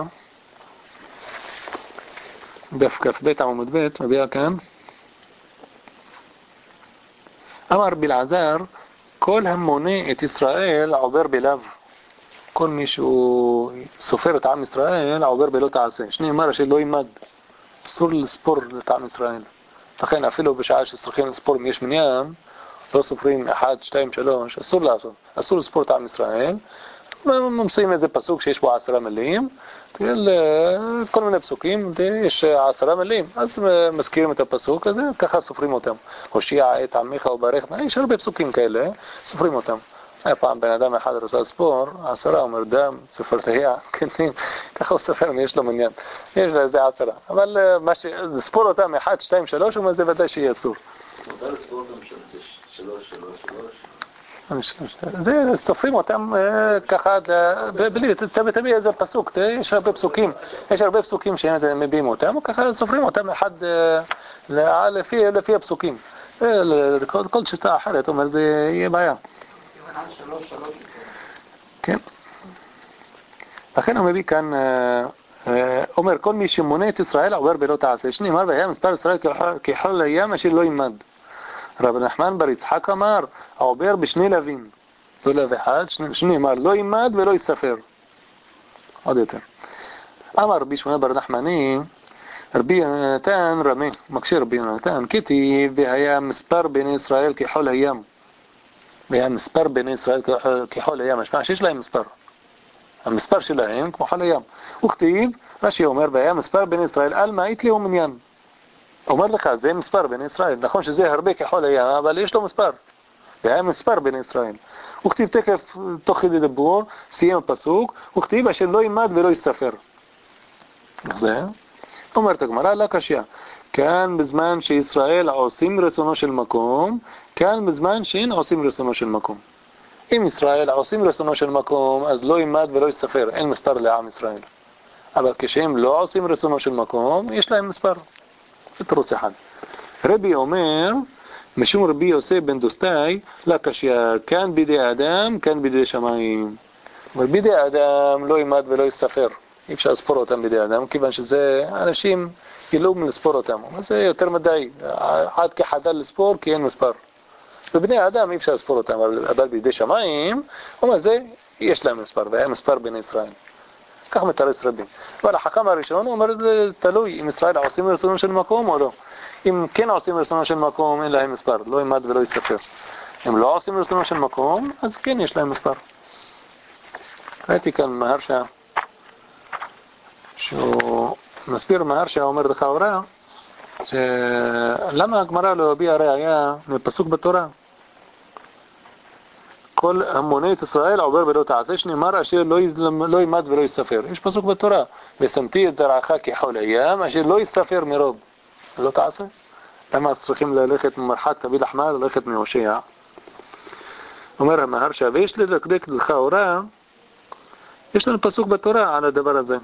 דף כ"ב עמוד ב', מביאה כאן, אמר בלעזר כל המונה את ישראל עובר בלאו. כל מי שהוא סופר את עם ישראל עובר בלא תעשה, שנאמר אשר לא ימד, אסור לספור את עם ישראל. לכן אפילו בשעה שצריכים לספור אם יש מניין, לא סופרים 1, 2, 3, אסור לעשות, אסור לספור את עם ישראל. ממצאים איזה פסוק שיש בו 10 מילים, כל מיני פסוקים, יש 10 מילים, אז מזכירים את הפסוק הזה, ככה סופרים אותם. הושיע את עמך וברך, יש הרבה פסוקים כאלה, סופרים אותם. היה פעם בן אדם אחד רוצה לספור, 10, אומר דם, צפרדע, ככה הוא סופר, יש לו מניין, יש לזה 10. אבל לספור אותם 1, 2, 3, זה ודאי שיהיה אסור. מותר לספור אותם 3, 3, 3. זה סופרים אותם ככה, בלי, תביא איזה פסוק, יש הרבה פסוקים שהם מביאים אותם, ככה סופרים אותם אחד לפי הפסוקים. כל שיטה אחרת, אומר, זה יהיה בעיה. כן. לכן הוא מביא כאן, אומר, כל מי שמונה את ישראל עובר בלא תעשה. שנאמר, והיה מספר ישראל כחול הים אשר לא יימד. רב נחמן בר יצחק אמר, העובר בשני לווים. לא לב אחד, שנאמר, לא יימד ולא יספר. עוד יותר. אמר רבי שמואל בר נחמני, רבי יונתן רמי, מקשה רבי יונתן, כתיב, והיה מספר בני ישראל כחול הים. והיה מספר בני ישראל כחול הים. משמע שיש להם מספר. המספר שלהם כמו חול הים. וכתיב, רש"י אומר, והיה מספר בני ישראל, על מאית לי ומניין. אומר לך, זה מספר בני ישראל. נכון שזה הרבה כחול הים, אבל יש לו מספר. והיה מספר בני ישראל. וכתיב תקף תוך כדי דיבור, סיים הפסוק, וכתיב אשר לא יימד ולא יספר. זה אומרת הגמרא, לא קשיא. כאן בזמן שישראל עושים רצונו של מקום, כאן בזמן שאין עושים רצונו של מקום. אם ישראל עושים רצונו של מקום, אז לא יימד ולא יספר, אין מספר לעם ישראל. אבל כשהם לא עושים רצונו של מקום, יש להם מספר. זה תירוץ אחד. רבי אומר, משום רבי יוסף בן דוסטאי, לא קשיא, כאן בידי אדם, כאן בידי שמיים. אבל בידי אדם לא יימד ולא יספר. אי אפשר לספור אותם בידי אדם, כיוון שזה אנשים ילום לספור אותם. זה יותר מדי, עד כחדל לספור, כי אין מספר. ובני האדם אי אפשר לספור אותם, אבל בידי שמיים, אומר זה, יש להם מספר, והיה מספר בני ישראל. כך מתרס רבי. אבל החכם הראשון אומר, זה תלוי אם ישראל עושים רצונו של מקום או לא. אם כן עושים רצונו של מקום, אין להם מספר, לא יימד ולא יספר. אם לא עושים רצונו של מקום, אז כן יש להם מספר. ראיתי כאן מהרשע, שהוא מסביר מהרשע, אומר לכאורה, למה הגמרא לא הביאה ראיה מפסוק בתורה? כל המונה את ישראל עובר בלא תעשה, שנאמר אשר לא יימד ולא יספר. יש פסוק בתורה, ושמתי את זרעך כחול הים, אשר לא יספר מרוב. לא תעשה? למה צריכים ללכת ממרחק תביא לחמה, ללכת מהושע? אומר המהרשע, ויש לדקדק לכאורה, יש לנו פסוק בתורה על הדבר הזה.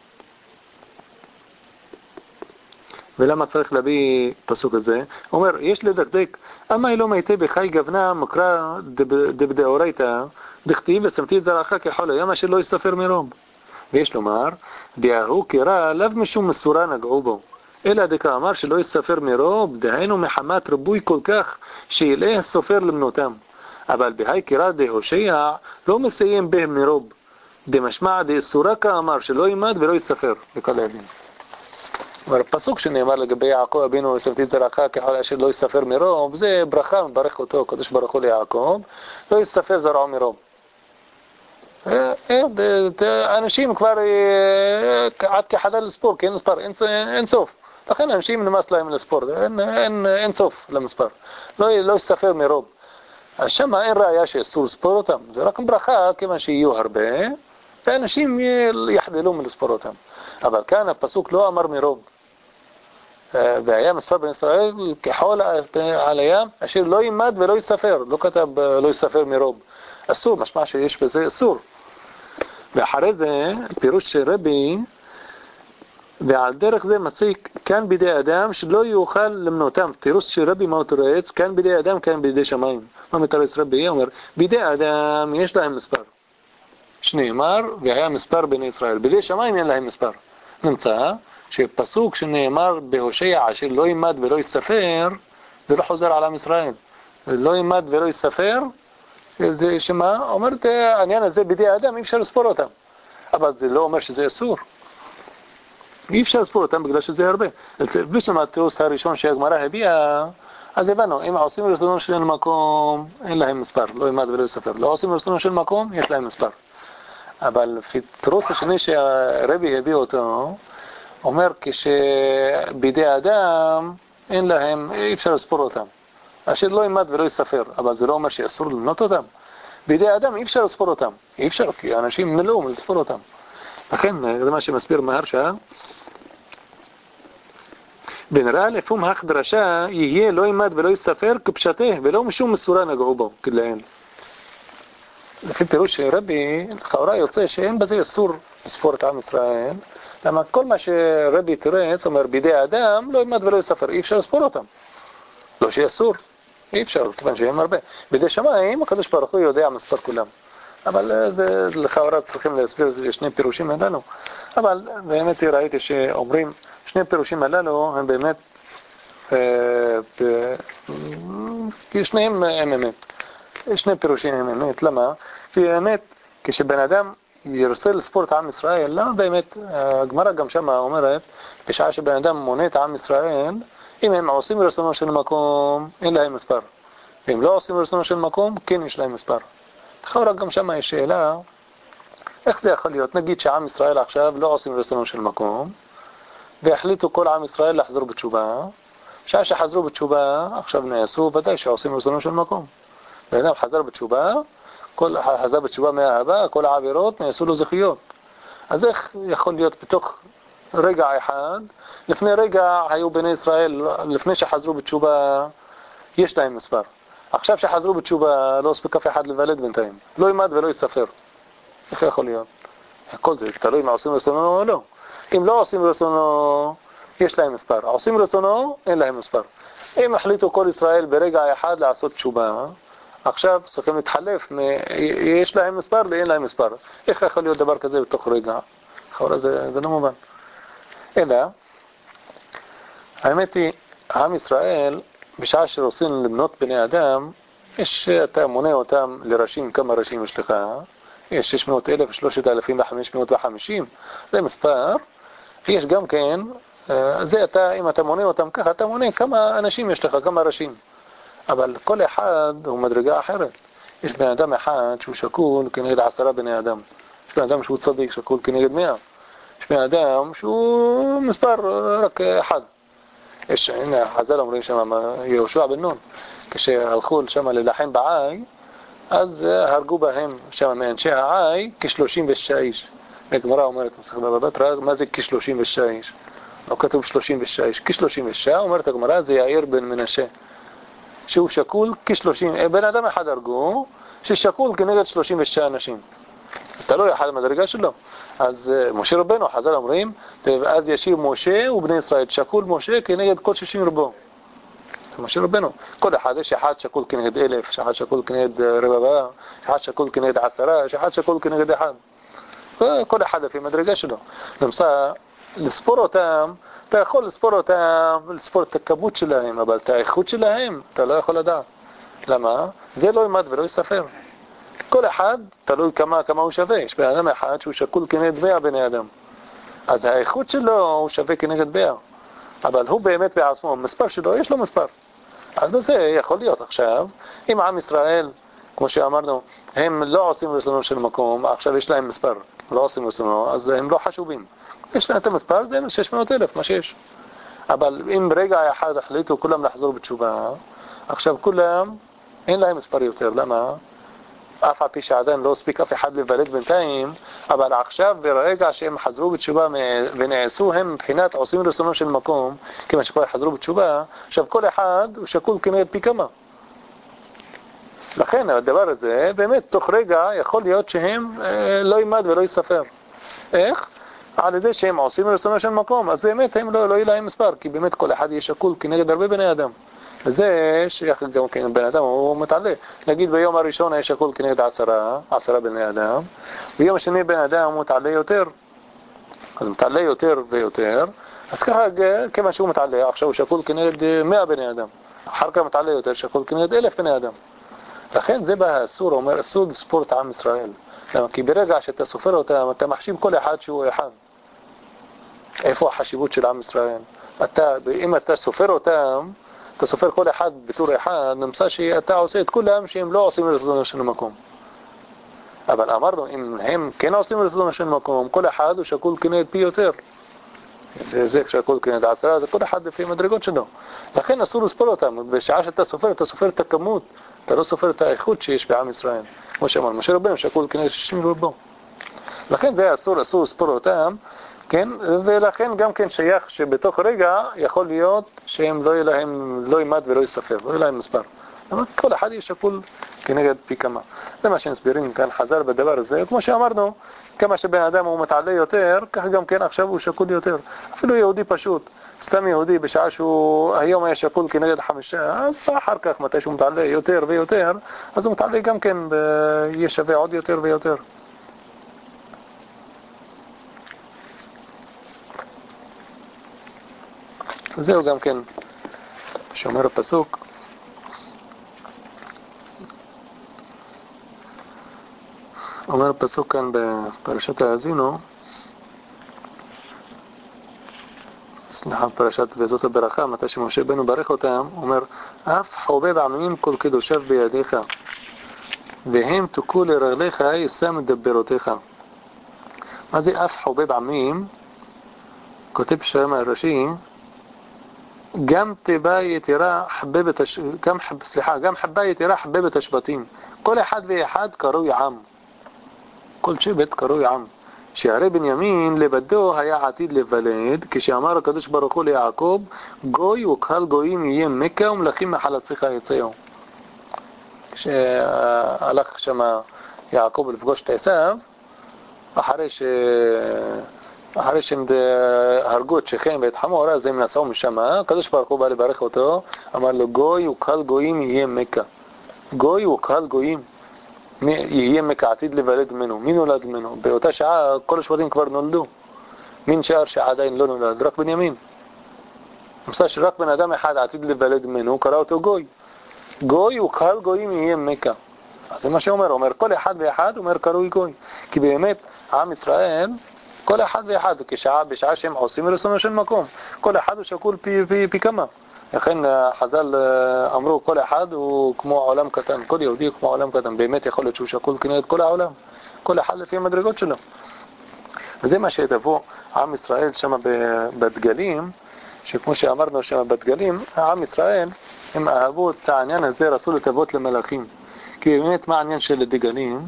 ולמה צריך להביא פסוק הזה? אומר, יש לדקדק, אמה לא מייתה בחי גבנה מקרא דבדאורייתא, דכתיב ושמתי את זרעך כחול הים אשר לא יספר מרוב. ויש לומר, דההוא קרא לאו משום מסורה נגעו בו, אלא דקה אמר שלא יספר מרוב, דהיינו מחמת ריבוי כל כך שילאה סופר למנותם. אבל בהי קרא דהושע לא מסיים בהם מרוב, דמשמע דאסורה כאמר שלא יימד ולא יספר בכל הדין. אבל הפסוק שנאמר לגבי יעקב אבינו ושמתי את זרעך כחול אשר לא יספר מרוב, זה ברכה, מברך אותו הקדוש ברוך הוא ליעקב, לא יספר זרעו מרוב. אנשים כבר עד כחדל לספור, כי אין מספר, אין סוף. לכן אנשים נמאס להם לספור, אין סוף למספר, לא יספר מרוב. אז שם אין ראיה שאסור לספור אותם, זה רק ברכה כיוון שיהיו הרבה, ואנשים יחדלו מלספור אותם. אבל כאן הפסוק לא אמר מרוב. והיה מספר בן ישראל כחול על הים אשר לא יימד ולא יספר, לא כתב לא יספר מרוב. אסור, משמע שיש בזה אסור. ואחרי זה פירוש של רבי, ועל דרך זה מציק כאן בידי אדם שלא יוכל למנותם. פירוש של רבי מה הוא תרץ? כאן בידי אדם, כאן בידי שמיים. מה מתרץ רבי? אומר בידי אדם יש להם מספר, שנאמר והיה מספר בני ישראל, בידי שמיים אין להם מספר. נמצא שפסוק שנאמר בהושע אשר לא יימד ולא יספר, זה לא חוזר על עם ישראל. לא יימד ולא יספר, זה שמה? אומרת העניין הזה בידי האדם אי אפשר לספור אותם, אבל זה לא אומר שזה אסור. אי אפשר לספור אותם בגלל שזה הרבה. בשביל התירוץ הראשון שהגמרא הביאה, אז הבנו, אם עושים רצונו של מקום, אין להם מספר, לא יימד ולא יספר. לא עושים רצונו של מקום, יש להם מספר. אבל לפי התירוץ השני שהרבי הביא אותו, אומר כשבידי האדם אין להם, אי אפשר לספור אותם. אשר לא יימד ולא יספר, אבל זה לא אומר שאסור למנות אותם. בידי האדם אי אפשר לספור אותם. אי אפשר, כי אנשים מלאו לספור אותם. לכן, זה מה שמסביר מהרשע. ונראה לפום החדרשה יהיה לא יימד ולא יספר כפשטה, ולא משום מסורה נגעו בו, כדלהן. לפי פירוש רבי, לכאורה יוצא שאין בזה איסור לספור את עם ישראל, למה כל מה שרבי תירץ, אומר בידי אדם, לא ילמד ולא יספר, אי אפשר לספור אותם. לא שיהיה אסור, אי אפשר, כיוון שהם הרבה. בידי שמיים, הקדוש ברוך הוא יודע מספר כולם. אבל זה לכאורה צריכים להסביר שני פירושים הללו. אבל באמת ראיתי שאומרים, שני פירושים הללו הם באמת, שניהם הם אמת. שני פירושים הם אמת. למה? כי האמת, כשבן אדם ירצה לספור את עם ישראל, לא באמת, הגמרא גם שמה אומרת, בשעה שבן אדם מונה את עם ישראל, אם הם עושים רצונו של מקום, אין להם מספר. ואם לא עושים רצונו של מקום, כן יש להם מספר. לכאורה גם שמה יש שאלה, איך זה יכול להיות? נגיד שעם ישראל עכשיו לא עושים רצונו של מקום, והחליטו כל עם ישראל לחזור בתשובה, בשעה שחזרו בתשובה, עכשיו נעשו, ודאי שעושים רצונו של מקום. בן אדם חזר בתשובה, חזר בתשובה מהאהבה, כל העבירות נעשו לו זכויות. אז איך יכול להיות בתוך רגע אחד, לפני רגע היו בני ישראל, לפני שחזרו בתשובה, יש להם מספר. עכשיו שחזרו בתשובה, לא הספיק אף אחד לבלד בינתיים. לא ילמד ולא יספר. איך יכול להיות? הכל זה תלוי מה עושים רצונו או לא. אם לא עושים רצונו, יש להם מספר. עושים רצונו, אין להם מספר. אם החליטו כל ישראל ברגע אחד לעשות תשובה, עכשיו צריכים להתחלף, יש להם מספר ואין להם מספר. איך יכול להיות דבר כזה בתוך רגע? אחורה זה לא מובן. אלא, האמת היא, עם ישראל, בשעה שרוצים למנות בני אדם, אתה מונה אותם לראשים, כמה ראשים יש לך? יש 600,000, 3,550, זה מספר. יש גם כן, זה אתה, אם אתה מונה אותם ככה, אתה מונה כמה אנשים יש לך, כמה ראשים. אבל כל אחד הוא מדרגה אחרת. יש בן אדם אחד שהוא שקול כנגד 10 בני אדם. יש בן אדם שהוא צדיק, שקול כנגד 100. יש בן אדם שהוא מספר רק אחד. יש, הנה, חז"ל אומרים שם, יהושע בן נון, כשהלכו שם ללחם בעי, אז הרגו בהם שם מאנשי העי כ-36 איש. הגמרא אומרת, בבא בתרא, מה זה כ-36 איש? לא כתוב 36 איש. כ-36, אומרת הגמרא, זה יאיר בן מנשה. שהוא שקול כ-30, בן אדם אחד הרגו, ששקול כנגד 36 אנשים. תלוי אחד המדרגה שלו. אז משה רבנו, חז"ל אומרים, אז ישיב משה ובני ישראל, שקול משה כנגד כל 60 רבו. משה רבנו, כל אחד, יש אחד שקול כנגד 1,000, יש אחד שקול כנגד רבבה, יש אחד שקול כנגד 10, יש אחד שקול כנגד 1. כל אחד לפי מדרגה שלו. למשל, לספור אותם, אתה יכול לספור אותם, לספור את הכמות שלהם, אבל את האיכות שלהם, אתה לא יכול לדעת. למה? זה לא ילמד ולא יספר. כל אחד, תלוי כמה הוא שווה. יש בן אדם אחד שהוא שקול כנגד 100 בני אדם. אז האיכות שלו הוא שווה כנגד 100. אבל הוא באמת בעצמו, המספר שלו, יש לו מספר. אז זה יכול להיות עכשיו, אם עם ישראל, כמו שאמרנו, הם לא עושים רצונו של מקום, עכשיו יש להם מספר, לא עושים רצונו, אז הם לא חשובים. יש להם את המספר, זה 600,000, מה שיש. אבל אם ברגע אחד החליטו כולם לחזור בתשובה, עכשיו כולם, אין להם מספר יותר. למה? אף על פי שעדיין לא הספיק אף אחד לבלד בינתיים, אבל עכשיו ברגע שהם חזרו בתשובה ונעשו הם מבחינת עושים רצונו של מקום, כיוון שכל חזרו בתשובה, עכשיו כל אחד הוא שקול כנגד פי כמה. לכן הדבר הזה באמת תוך רגע יכול להיות שהם לא ילמד ולא יספר. איך? על ידי שהם עושים רצונו של מקום, אז באמת הם לא יהיה להם מספר, כי באמת כל אחד יהיה שקול כנגד הרבה בני אדם. וזה שייך גם כן בן אדם, הוא מתעלה. נגיד ביום הראשון היה שקול כנגד 10 בני אדם, ביום השני בן אדם הוא מתעלה יותר, אז הוא מתעלה יותר ויותר, אז ככה כמה שהוא מתעלה, עכשיו הוא שקול כנגד 100 בני אדם, אחר כך מתעלה יותר, שקול כנגד 1,000 בני אדם. לכן זה באסור, אומר אסור לספור את עם ישראל. למה? כי ברגע שאתה סופר אותם, אתה מחשיב כל אחד שהוא אחד. איפה החשיבות של עם ישראל? אם אתה סופר אותם, אתה סופר כל אחד בתור אחד, נמצא שאתה עושה את כולם שהם לא עושים רצונו של מקום. אבל אמרנו, אם הם כן עושים רצונו של מקום, כל אחד הוא שקול כנגד פי יותר. זה שקול כנגד 10, זה כל אחד לפי מדרגות שלו. לכן אסור לספור אותם. בשעה שאתה סופר, אתה סופר את הכמות, אתה לא סופר את האיכות שיש בעם ישראל. כמו שאמר, משה רבנו שקול כנגד 60 רבו. לכן זה אסור לספור אותם, כן? ולכן גם כן שייך שבתוך רגע יכול להיות שהם לא ילמד ולא יספר, לא יהיה להם מספר. כל אחד ישקול כנגד פי כמה. זה מה שנסבירים כאן חז"ל בדבר הזה. כמו שאמרנו, כמה שבן אדם הוא מתעלה יותר, כך גם כן עכשיו הוא שקול יותר. אפילו יהודי פשוט, סתם יהודי, בשעה שהוא היום היה שקול כנגד 5, אז אחר כך מתי שהוא מתעלה יותר ויותר, אז הוא מתעלה גם כן, יהיה שווה עוד יותר ויותר. זהו גם כן שאומר הפסוק, אומר הפסוק כאן בפרשת האזינו, סליחה, פרשת וזאת הברכה, מתי שמשה בנו ברך אותם, אומר, אף חובב עמים כל קדושיו בידיך, והם תוקו לרגליך, ישם מדברותיך. מה זה אף חובב עמים? כותב שם הראשי, גם חבה יתרה חבבת השבטים. כל אחד ואחד קרוי עם. כל שבט קרוי עם. שהרי בנימין לבדו היה עתיד לבלד, כשאמר הקדוש ברוך הוא ליעקב, גוי וקהל גויים יהיה מקה ומלכים מחלציך יצאו. כשהלך שם יעקב לפגוש את עשיו, אחרי שהם הרגו את שכם ואת חמור, אז הם נסעו משם, הקדוש ברוך הוא בא לברך אותו, אמר לו, גוי וקהל גויים יהיה מקה. גוי וקהל גויים יהיה מקה, עתיד לבלד ממנו. מי נולד ממנו? באותה שעה כל השבטים כבר נולדו. מין שער שעדיין לא נולד, רק בנימין. נמצא שרק בן אדם אחד עתיד לבלד ממנו, הוא קרא אותו גוי. גוי וקהל גויים יהיה מקה. אז זה מה שאומר, אומר כל אחד ואחד, אומר קרוי גוי. כי באמת עם ישראל, כל אחד ואחד, בשעה שהם עושים רצונו של מקום, כל אחד הוא שקול פי כמה. לכן חז"ל אמרו, כל אחד הוא כמו עולם קטן, כל יהודי הוא כמו עולם קטן, באמת יכול להיות שהוא שקול כנגד כל העולם, כל אחד לפי המדרגות שלו. וזה מה שתבוא עם ישראל שם בדגלים, שכמו שאמרנו שם בדגלים, עם ישראל, הם אהבו את העניין הזה, רצו לתוות למלאכים. כי באמת מה העניין של דגלים?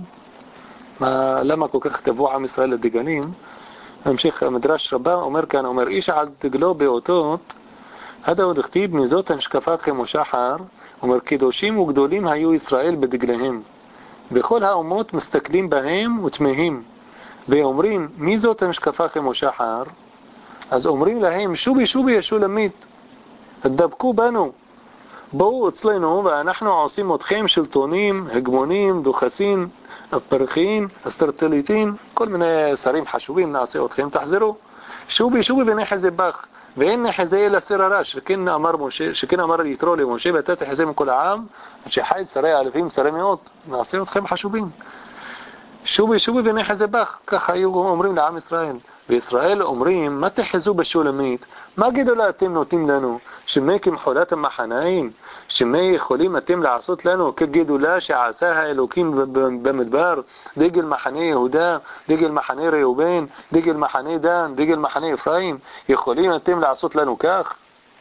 למה כל כך תבוא עם ישראל לדגלים? המשך המדרש רבה אומר כאן, אומר איש על דגלו באותות, הדה עוד הכתיב מזאת הנשקפתכם ושחר, אומר קדושים וגדולים היו ישראל בדגליהם. וכל האומות מסתכלים בהם ותמהים, ואומרים מי זאת הנשקפתכם ושחר? אז אומרים להם שובי שובי השולמית, תדבקו בנו, בואו אצלנו ואנחנו עושים אתכם שלטונים, הגמונים, דוחסים, הפרחים, הסטרטליטים, כל מיני שרים חשובים, נעשה אתכם, תחזרו. שובי שובי ונחזה בך, ואין נחזה אלא סיר הרע, שכן אמר יתרו למשה, ואתה תחזה מכל העם, שחי שרי אלפים, שרי מאות, נעשה אתכם חשובים. שובי שובי ונחזה בך, כך היו אומרים לעם ישראל. וישראל אומרים, מה תחזו בשולמית? מה גדולה אתם נותנים לנו? שמי כמחולת המחניים? שמי יכולים אתם לעשות לנו כגדולה שעשה האלוקים במדבר? דגל מחנה יהודה, דגל מחנה ראובן, דגל מחנה דן, דגל מחנה אפרים? יכולים אתם לעשות לנו כך?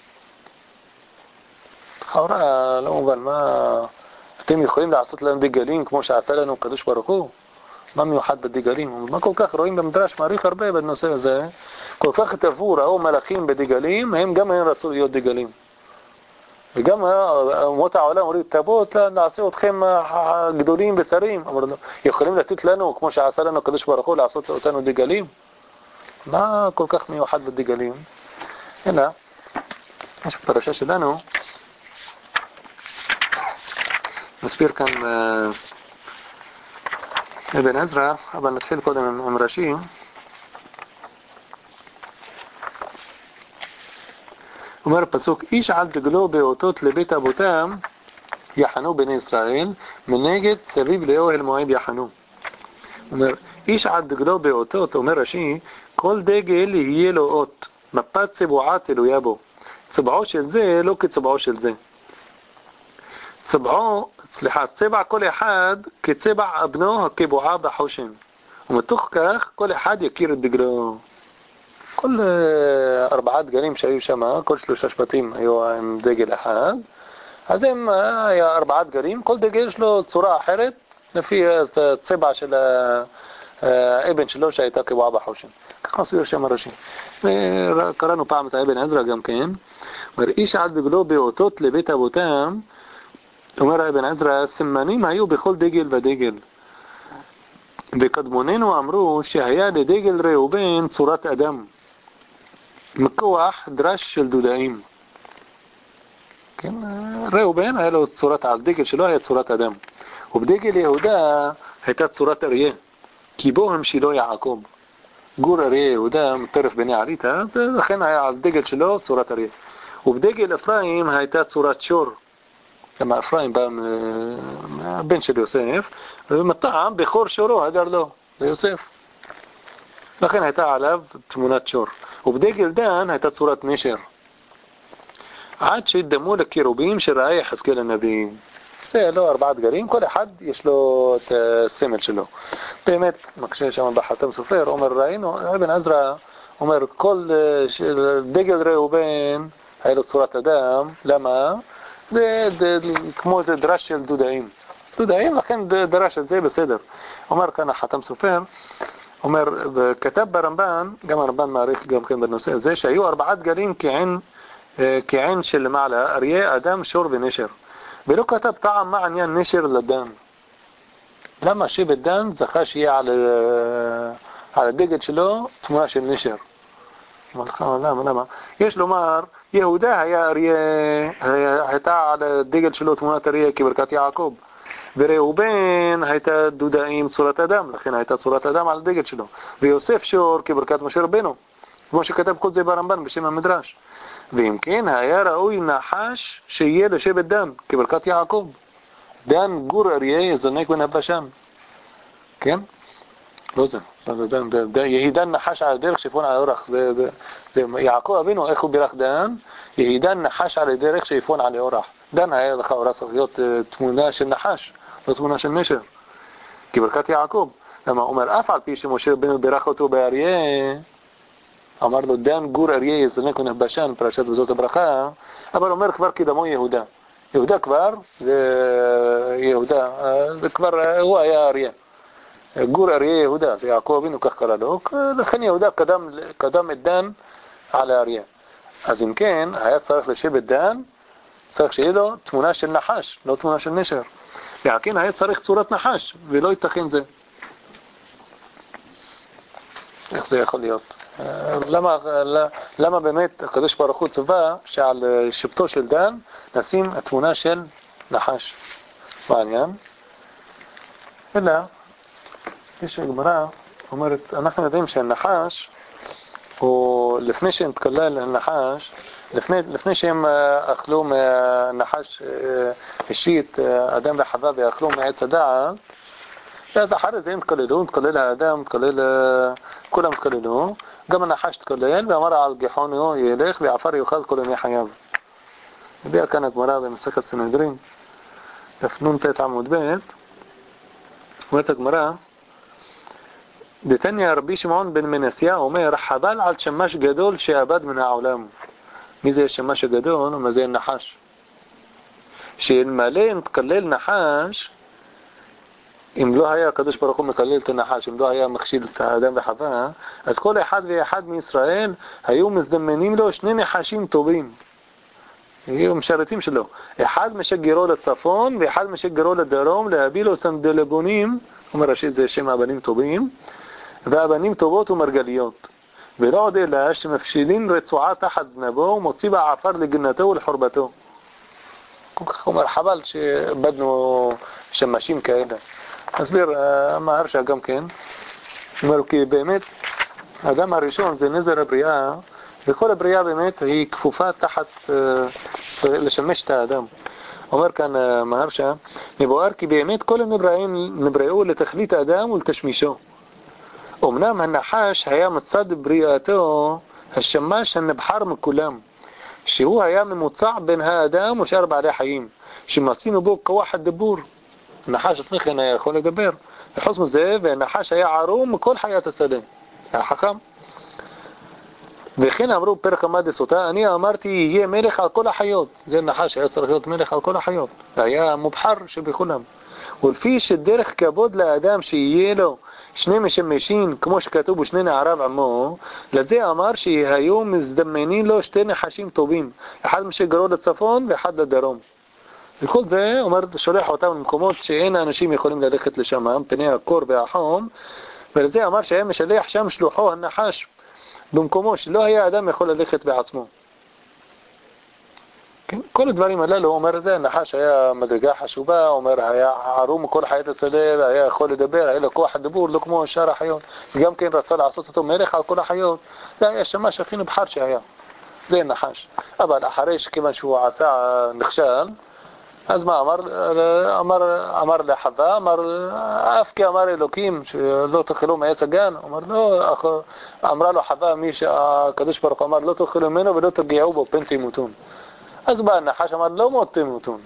חורה, לא מובן, מה... אתם יכולים לעשות לנו דגלים כמו שעשה לנו קדוש ברוך הוא? מה מיוחד בדגלים? מה כל כך רואים במדרש, מעריך הרבה בנושא הזה, כל כך תבוא, ראו מלאכים בדגלים, הם גם הם רצו להיות דגלים. וגם אומות העולם אומרים, תבואו נעשה אתכם גדולים ושרים. אמרו, יכולים לתת לנו, כמו שעשה לנו הקדוש ברוך הוא, לעשות אותנו דגלים? מה כל כך מיוחד בדגלים? אלא, יש בפרשה שלנו, נסביר כאן אבן עזרא, אבל נתחיל קודם עם רש"י. אומר הפסוק, איש על דגלו באותות לבית אבותם יחנו בני ישראל, מנגד סביב לאוהל מועד יחנו. אומר, איש על דגלו באותות, אומר רש"י, כל דגל יהיה לו אות, מפת צבועה תלויה בו. צבעו של זה לא כצבעו של זה. צבע כל אחד כצבע אבנו הקבועה בחושן. ומתוך כך כל אחד יכיר את דגלו. כל 4 דגלים שהיו שם, כל 3 שבטים היו עם דגל אחד. אז הם היה 4 דגלים, כל דגל יש לו צורה אחרת, לפי הצבע של האבן שלו שהייתה קבועה בחושן. כך מסביר שם הראשי. וקראנו פעם את האבן עזרא גם כן. אומר, איש על דגלו באותות לבית אבותם, אומר אבן עזרא, הסימנים היו בכל דגל ודגל. וקדמוננו אמרו שהיה לדגל ראובן צורת אדם, מכוח דרש של דודאים. כן, ראובן היה לו צורת, על דגל שלו היה צורת אדם. ובדגל יהודה הייתה צורת אריה, כי בו המשילו יעקב. גור אריה יהודה מטרף בני עריתה, ולכן היה על דגל שלו צורת אריה. ובדגל אפרים הייתה צורת שור. למה אפרים בא מהבן של יוסף, ומטעם בכור שורו הדר לו, ליוסף. לכן הייתה עליו תמונת שור. ובדגל דן הייתה צורת נשר. עד שהתדמו לקירובים שראה יחזקאל הנביא. זה לא 4 דגלים, כל אחד יש לו את הסמל שלו. באמת, מקשה שם בחתם סופר, אומר ראינו, אבן עזרא אומר, כל דגל ראובן היה לו צורת אדם. למה? זה כמו זה דרש של דודאים. דודאים, לכן דרש את זה בסדר. אומר כאן החתם סופר, אומר, כתב ברמב"ן, גם הרמב"ן מעריך גם כן בנושא הזה, שהיו 4 דגלים כעין של מעלה, אריה, אדם, שור ונשר. ולא כתב טעם מה עניין נשר לדן. למה שבט דן זכה שיהיה על הדגל שלו תמונה של נשר? למה? יש לומר, יהודה היה אריה, הייתה על הדגל שלו תמונת אריה כברכת יעקב. וראובן הייתה דודאים צורת אדם, לכן הייתה צורת אדם על הדגל שלו. ויוסף שור כברכת משה רבנו, כמו שכתב כל זה ברמב"ן בשם המדרש. ואם כן, היה ראוי נחש שיהיה לשבט דן כברכת יעקב. דן גור אריה זונק בן הבשן. כן? לא זה. יהי דן נחש על הדרך שיפון על האורח. זה יעקב אבינו, איך הוא בירך דן? יהי דן נחש על הדרך שיפון על האורח. דן היה לך אורח צריך להיות תמונה של נחש, לא תמונה של נשר. כברכת יעקב. למה אומר, אף על פי שמשה רבנו בירך אותו באריה, אמר לו דן גור אריה יזנק ונבשן פרשת וזאת הברכה, אבל אומר כבר כדמו יהודה. יהודה כבר, זה יהודה, זה כבר, הוא היה אריה. גור אריה יהודה, זה יעקב אבינו כך קרא לו, לכן יהודה קדם את דן על האריה. אז אם כן, היה צריך לשבט דן, צריך שיהיה לו תמונה של נחש, לא תמונה של נשר. ועקין היה צריך צורת נחש, ולא ייתכן זה. איך זה יכול להיות? למה באמת הקדוש ברוך הוא צבא שעל שבטו של דן נשים התמונה של נחש? מה העניין? אלא, יש גמרא אומרת, אנחנו יודעים שהנחש הוא לפני שנתקלל לנחש, לפני שהם אכלו מהנחש אישית, אדם וחווה ואכלו מעץ הדעת, אז אחרי זה הם התקלל האדם, כולם התקללו, גם הנחש התקלל, ואמר על גיחונו ילך ועפר יאכל כל ימי חייו. הביאה כאן הגמרא במסכת סנהדרין, דף נ"ט עמוד ב', אומרת הגמרא, דתניא רבי שמעון בן מנסיה אומר, חבל על שמש גדול שאבד מן העולם. מי זה שמש הגדול? מה זה נחש? שאלמלא נתקלל נחש, אם לא היה הקדוש ברוך הוא מקלל את הנחש, אם לא היה מכשיל את האדם וחווה, אז כל אחד ואחד מישראל היו מזדמנים לו 2 נחשים טובים. היו משרתים שלו. אחד משגרו לצפון ואחד משגרו לדרום, להביא לו סנדלבונים, אומר ראשית זה שם הבנים טובים, והבנים טובות ומרגליות. ולא עוד אלא שמפשילין רצועה תחת זנבו ומוציא בה עפר לגנתו ולחורבתו. כך אומר, חבל שבדנו שמשים כאלה. אסביר מה הרשע גם כן. אומר, כי באמת האדם הראשון זה נזר הבריאה, וכל הבריאה באמת היא כפופה תחת לשמש את האדם. אומר כאן מהרשע, מבואר כי באמת כל הנבראים נבראו לתכלית האדם ולתשמישו. אמנם הנחש היה מצד בריאתו השמש הנבחר מכולם, שהוא היה ממוצע בין האדם ושאר בעלי חיים, שמצינו בו כוח הדיבור. הנחש עצמך היה יכול לדבר. וחוץ מזה, והנחש היה ערום מכל חיית השדה. היה חכם. וכן אמרו פרק המדס אותה, אני אמרתי יהיה מלך על כל החיות. זה נחש היה צריך להיות מלך על כל החיות. היה מובחר שבכולם. ולפי שדרך כבוד לאדם שיהיה לו 2 משמשים, כמו שכתוב ב2 נעריו עמו, לזה אמר שהיו מזדמנים לו 2 נחשים טובים. אחד משגרו לצפון ואחד לדרום. וכל זה אומר שולח אותם למקומות שאין האנשים יכולים ללכת לשם, פני הקור והחום, ולזה אמר שהיה משלח שם שלוחו הנחש במקומו שלא היה אדם יכול ללכת בעצמו. כן? כל הדברים הללו אומר זה, הנחש היה מדרגה חשובה, אומר היה ערום כל חיית הצלב, היה יכול לדבר, היה לו כוח הדיבור, לא כמו שאר החיות, וגם כן רצה לעשות אותו מלך על כל החיות, זה היה שמש הכי נבחר שהיה, זה נחש. אבל אחרי שכיוון שהוא עשה נכשל, אז מה אמר לחווה, אף כי אמר אלוקים שלא תאכלו מעץ הגן, אמר לא, אמרה לו חווה, מי שהקדוש ברוך הוא אמר לא תאכלו ממנו ולא תגיעו בו פן תמותון. אז בא הנחש אמר לא מות תמותון,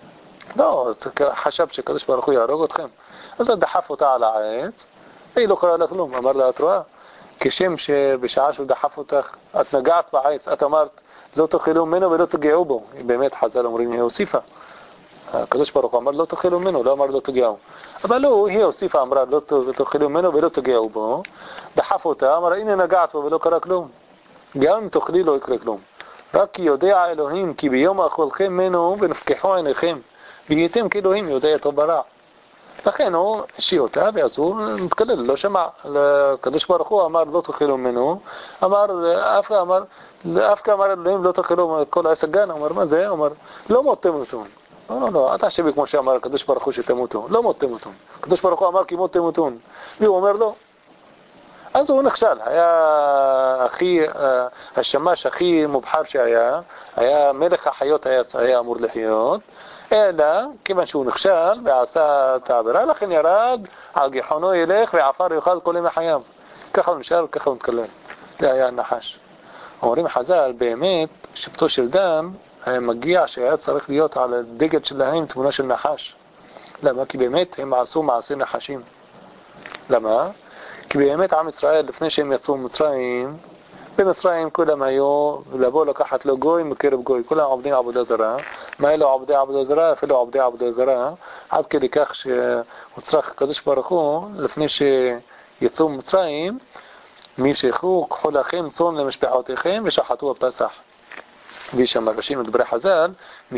לא, חשב שקדוש ברוך הוא יהרוג אתכם, אז דחף אותה על העץ, והיא לא קראה לה כלום. אמר לה, את רואה, כשם שבשעה שהוא דחף אותך את נגעת בעץ, את אמרת לא תאכלו ממנו ולא תגיעו בו, באמת חז"ל אומרים היא הוסיפה, הקדוש ברוך הוא אמר לא תאכלו ממנו, לא אמר לא תגיעו, אבל לא, היא הוסיפה, אמרה לא תאכלו ממנו ולא תגיעו בו, דחף אותה, אמרה הנה נגעת בו ולא קרה כלום, גם אם תאכלי לא יקרה כלום, רק כי יודע אלוהים כי ביום אכולכם ממנו ונפקחו עיניכם והייתם כאלוהים יודע טוב ורע. לכן הוא השאיר אותה, ואז הוא מתקלל, לא שמע. הקדוש ברוך הוא אמר לא תאכלו ממנו, אף אמר אלוהים לא תאכלו כל עץ הגן, אמר מה זה? אמר לא מות תמותון. לא, אל תחשבי כמו שאמר הקדוש ברוך הוא שתמותו, לא מות תמותון. הקדוש ברוך הוא אמר כי מות תמותון, והוא אומר לא. אז הוא נכשל, היה השמש הכי מובחר שהיה, היה מלך החיות היה אמור לחיות, אלא כיוון שהוא נכשל ועשה את העבירה, לכן ירד, על גיחונו ילך ועפר יאכל כל ימי חייו. ככה הוא נשאר, ככה הוא מתקלל. זה היה הנחש. אומרים חז"ל, באמת, שבטו של דן היה מגיע שהיה צריך להיות על הדגל שלהם תמונה של נחש. למה? כי באמת הם עשו מעשי נחשים. למה? כי באמת עם ישראל לפני שהם יצאו ממצרים, במצרים כולם היו לבוא לקחת לו גוי מקרב גוי, כולם עובדים עבודה זרה. מה אלו עובדי עבודה זרה? אפילו עובדי עבודה זרה, עד כדי כך שהוצרך הקדוש ברוך הוא לפני שיצאו ממצרים, מי שכו קחו לכם צאן למשפחותיכם ושחטו בפסח. וישם מרשים את דברי חז"ל,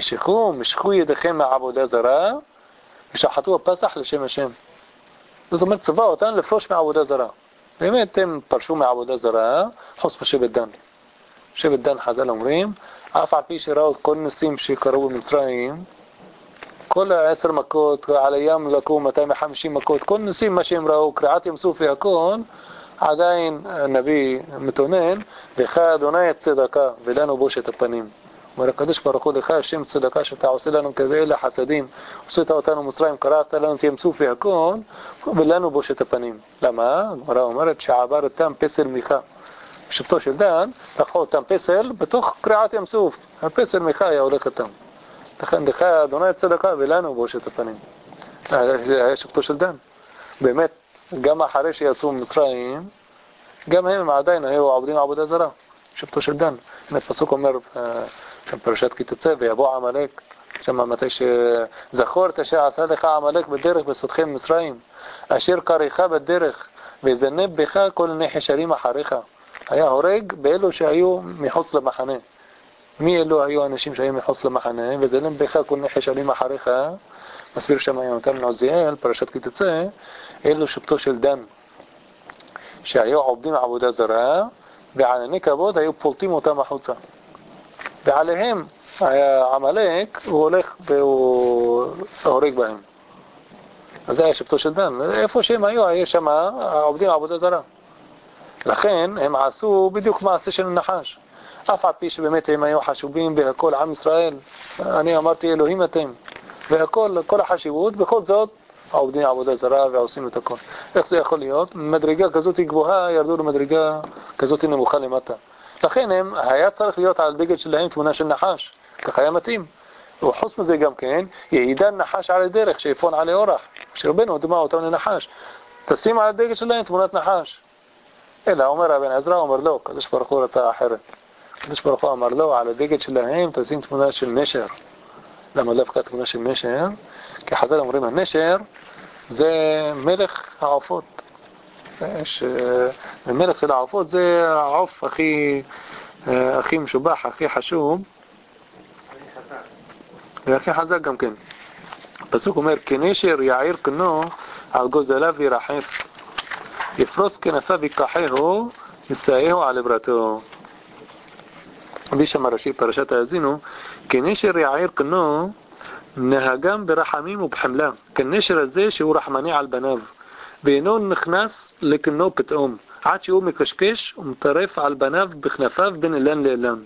משכו ידיכם מעבודה זרה ושחטו בפסח לשם השם. זאת אומרת, צבא אותן לפרוש מעבודה זרה. באמת הם פרשו מעבודה זרה, חוץ משבט דן. שבט דן חז"ל אומרים, אף על פי שראו כל ניסים שקרו במצרים, כל 10 מכות, על הים לקו 250 מכות, כל ניסים מה שהם ראו, קריעת ים סוף והכל, עדיין הנביא מתונן, לך אדוני צדקה ולנו בושת הפנים. אומר הקדוש ברוך הוא, לך השם צדקה שאתה עושה לנו כאלה חסדים, עשית אותנו מצרים, קראת לנו ים סוף והכל, ולנו בושת הפנים. למה? הגמרא אומרת שעבר אותם פסל מיכה. שבטו של דן, לקחו אותם פסל בתוך קריעת ים סוף. הפסל מיכה היה הולך אותם. לכן לך אדוני צדקה ולנו בושת הפנים. היה שבטו של דן. באמת, גם אחרי שיצאו ממצרים, גם הם עדיין היו עובדים עבודה זרה. שבטו של דן. באמת פסוק אומר, שם פרשת כי תצא ויבוא עמלק, שם מתי שזכור תשעתה לך עמלק בדרך בסודכם מצרים, אשר קריך בדרך וזנב בך כל נחש הרים אחריך. היה הורג באלו שהיו מחוץ למחנה. מי אלו היו אנשים שהיו מחוץ למחנה? וזנב בך כל נחש הרים אחריך. מסביר שם יונתן עוזיאל, פרשת כי תצא, אלו שבטו של דן, שהיו עובדים עבודה זרה, וענני כבוד היו פולטים אותם החוצה. ועליהם עמלק, הוא הולך והוא הורג בהם. אז זה היה שבטו של דן. איפה שהם היו, היה שם עובדים עבודה זרה. לכן הם עשו בדיוק מעשה של נחש. אף על פי שבאמת הם היו חשובים בהכל עם ישראל. אני אמרתי אלוהים אתם. והכל, כל החשיבות, בכל זאת, עובדים עבודה זרה ועושים את הכל. איך זה יכול להיות? מדרגה כזאת גבוהה ירדו למדרגה כזאת נמוכה למטה. לכן הם, היה צריך להיות על דגל שלהם תמונה של נחש. כך היה מתאים. וחוץ מזה גם כן, יעידן נחש על הדרך שיפון עלי אורח. שרבנו דמה אותם לנחש. תשים על הדגל שלהם תמונת נחש. אלא אומר אבן עזרא, אומר לא, קדוש ברוך הוא רצה אחרת. קדוש ברוך הוא אמר לו, על הדגל שלהם תשים תמונה של נשר. למה דווקא תמונה של נשר? כי חז"ל אומרים, הנשר זה מלך העופות. המלך של העופות זה העוף הכי משובח, הכי חשוב. ולכן חזק גם כן. הפסוק אומר, כנשר יעיר קנו על גוזליו ירחף, יפרוס כנפיו יקחהו, מסייעהו על עברתו. בישם הראשי פרשת האזינו, כנשר יעיר קנו, נהגם ברחמים ובחמלה. כנשר הזה שהוא רחמני על בניו, ואינו נכנס לקנו פתאום, עד שהוא מקשקש ומטרף על בניו בכנפיו בין אילן לאילן.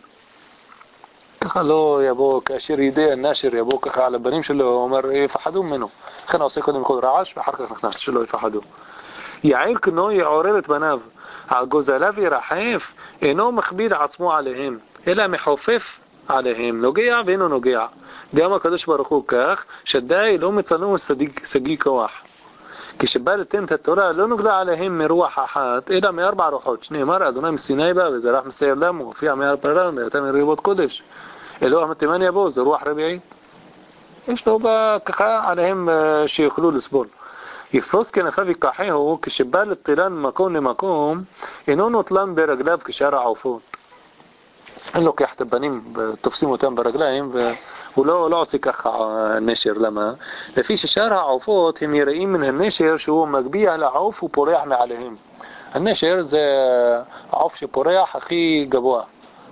ככה לא יבוא, כאשר ידי הנשר יבוא ככה על הבנים שלו, הוא אומר יפחדו ממנו. לכן עושה קודם כל רעש ואחר כך נכנס, שלא יפחדו. יעיר קנו יעורר את בניו, על גוזליו ירחף, אינו מכביד עצמו עליהם, אלא מחופף עליהם, נוגע ואינו נוגע. גם הקדוש ברוך הוא כך, שדי לא מצנו סגי כוח. כשבא לתן את התורה לא נוגלה עליהם מרוח אחת, אלא מארבע רוחות. שנאמר, אדוני מסיני בא וזרח מסייר למו, הופיע מהר פרעה, ואתה מריבות קודש. אלוה מתימן יבוא, זה רוח רביעית. יש לו ככה עליהם שיוכלו לסבול. יפרוס כנפיו יקחהו, כשבא לטילן מקום למקום, אינו נוטלן ברגליו כשאר העופות. אין לוקח את הבנים ותופסים אותם ברגליים, והוא לא עושה ככה נשר. למה? לפי ששאר העופות הם יראים מן הנשר שהוא מגביע לעוף ופורח מעליהם. הנשר זה העוף שפורח הכי גבוה.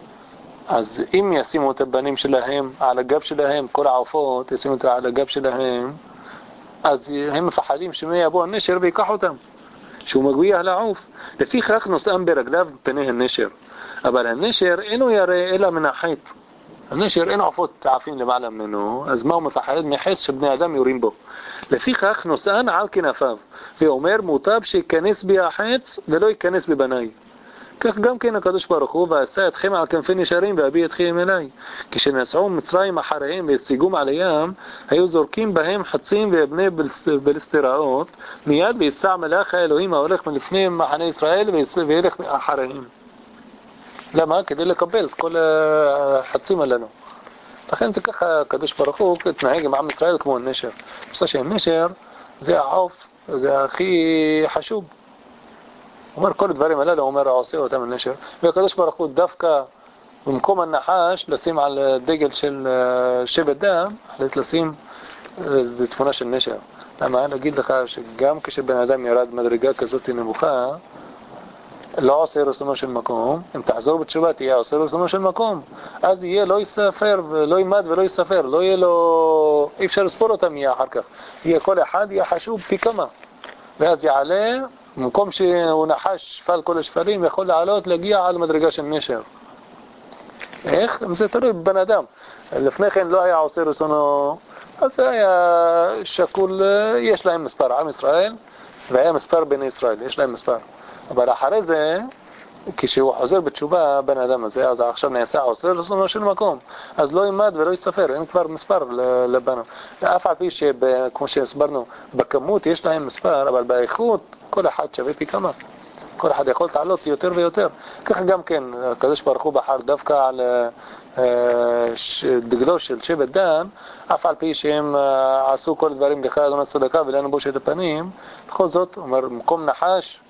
אז אם ישימו את הבנים שלהם על הגב שלהם, כל העופות ישימו אותה על הגב שלהם, אז הם מפחדים שמא יבוא הנשר ויקח אותם, שהוא מגביע לעוף. לפי כך נושאם ברגליו פני הנשר. אבל הנשר אינו ירא אלא מן החטא. הנשר אין עופות עפים למעלה ממנו, אז מה הוא מפחד? מחץ שבני אדם יורים בו. לפי כך נושאן על כנפיו, ואומר מוטב שיכנס בי החץ ולא ייכנס בבניי. כך גם כן הקדוש ברוך הוא, ועשה אתכם על כנפי נשרים ואביא אתכם אליי. כשנסעו מצרים אחריהם והשיגום על הים, היו זורקים בהם חצים ואבני בלסטראות, מיד ויסע מלאך האלוהים ההולך מלפני מחנה ישראל וילך אחריהם. למה? כדי לקבל את כל החצים עלינו. לכן זה ככה הקדוש ברוך הוא תנהג עם עם ישראל כמו הנשר. בסדר שהנשר זה העוף, זה הכי חשוב. הוא אומר כל הדברים הללו, הוא אומר עושה אותם הנשר. והקדוש ברוך הוא דווקא במקום הנחש לשים על דגל של שבט דם, לשים בתמונה של נשר. למה? להגיד לך שגם כשבן אדם ירד מדרגה כזאת נמוכה, לא עושה רצונו של מקום, אם תחזור בתשובה תהיה עושה רצונו של מקום, אז יהיה לא יספר ולא יימד ולא יספר, לא יהיה לו, אי אפשר לספור אותם יהיה אחר כך, יהיה כל אחד יהיה חשוב פי כמה, ואז יעלה, במקום שהוא נחש שפל כל השפלים, יכול לעלות להגיע על מדרגה של נשר. איך? זה תלוי בבן אדם. לפני כן לא היה עושה רצונו, אז זה היה שקול, יש להם מספר עם ישראל והיה מספר בני ישראל, יש להם מספר. אבל אחרי זה, כשהוא חוזר בתשובה בן אדם הזה, אז עכשיו נעשה עושה רצונו של מקום, אז לא יימד ולא יספר, אין כבר מספר לבנו. אף על פי שכמו שהסברנו, בכמות יש להם מספר, אבל באיכות כל אחד שווה פי כמה. כל אחד יכול לעלות יותר ויותר. ככה גם כן, הקדוש ברוך הוא בחר דווקא על דגלו של שבט דן, אף על פי שהם עשו כל דברים לך אדוני צדקה ולנו בושת הפנים, בכל זאת, אומר, מקום נחש,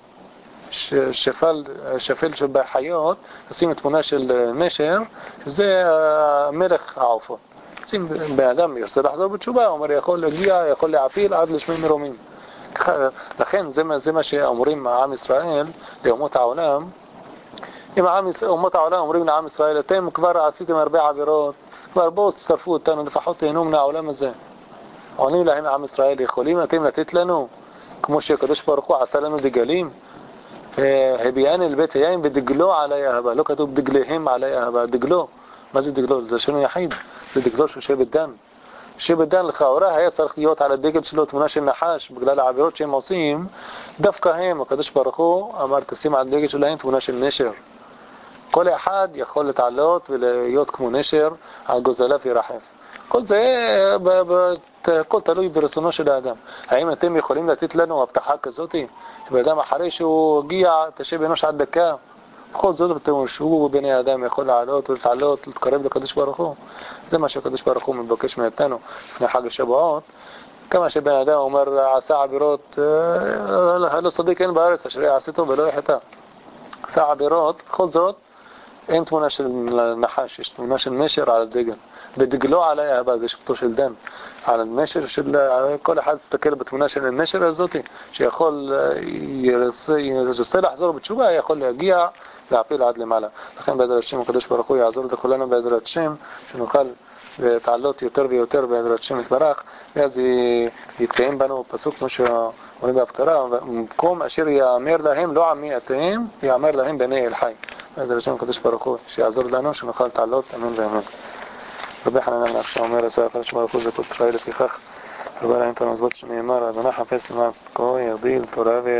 שפל של בחיות, נשים תמונה של נשר, שזה מלך העופות. שים באדם ירצה לחזור בתשובה, אומר יכול להגיע, יכול להעפיל עד לשמי מרומים. לכן זה מה שאומרים עם ישראל לאומות העולם. אם אומות העולם אומרים לעם ישראל, אתם כבר עשיתם הרבה עבירות, כבר בואו תצטרפו אותנו, לפחות תהנו מן העולם הזה. עונים להם עם ישראל, יכולים אתם לתת לנו, כמו שהקדוש ברוך הוא עשה לנו דגלים, הביאן אל בית היין ודגלו עלי אהבה, לא כתוב דגליהם עלי אהבה, דגלו. מה זה דגלו? זה שנו יחיד, זה דגלו של שבט דן. שבט דן לכאורה היה צריך להיות על הדגל שלו תמונה של נחש, בגלל העבירות שהם עושים, דווקא הם, הקדוש ברוך הוא אמר תשים על הדגל שלהם תמונה של נשר. כל אחד יכול להתעלות ולהיות כמו נשר, על גוזליו ירחף. כל זה, הכל תלוי ברצונו של האדם. האם אתם יכולים לתת לנו הבטחה כזאת? באדם אחרי שהוא הגיע, תשב אנוש עד דקה, בכל זאת אתם שהוא בני האדם יכול לעלות ולהתעלות, להתקרב לקדוש ברוך הוא. זה מה שהקדוש ברוך הוא מבקש מאיתנו לפני חג השבועות. כמה שבן אדם אומר עשה עבירות, לא צדיק אין בארץ, אשרי עשיתו ולא יחטא. עשה עבירות, בכל זאת אין תמונה של נחש, יש תמונה של נשר על הדגל. ודגלו עליה הבא, זה שבטו של דן. על הנשר של... כל אחד תסתכל בתמונה של הנשר הזאת, שיכול ירצה לחזור בתשובה, יכול להגיע, להפיל עד למעלה. לכן בעזרת השם הקדוש ברוך הוא יעזור לכולנו בעזרת השם, שנוכל להתעלות יותר ויותר בעזרת השם יתברך, ואז יתקיים בנו פסוק כמו שאומרים בהפטרה, במקום אשר יאמר להם לא עמי אתם, יאמר להם בני אל חי. בעזרת השם הקדוש ברוך הוא שיעזור לנו שנוכל להתעלות, אמן ואמן. רבי חנן עכשיו אומר לצער הקדוש ברוך הוא זכות ישראל לפיכך רבי להם את המזבות שנאמר אדוני חפש למען צדקו יגדיל תורה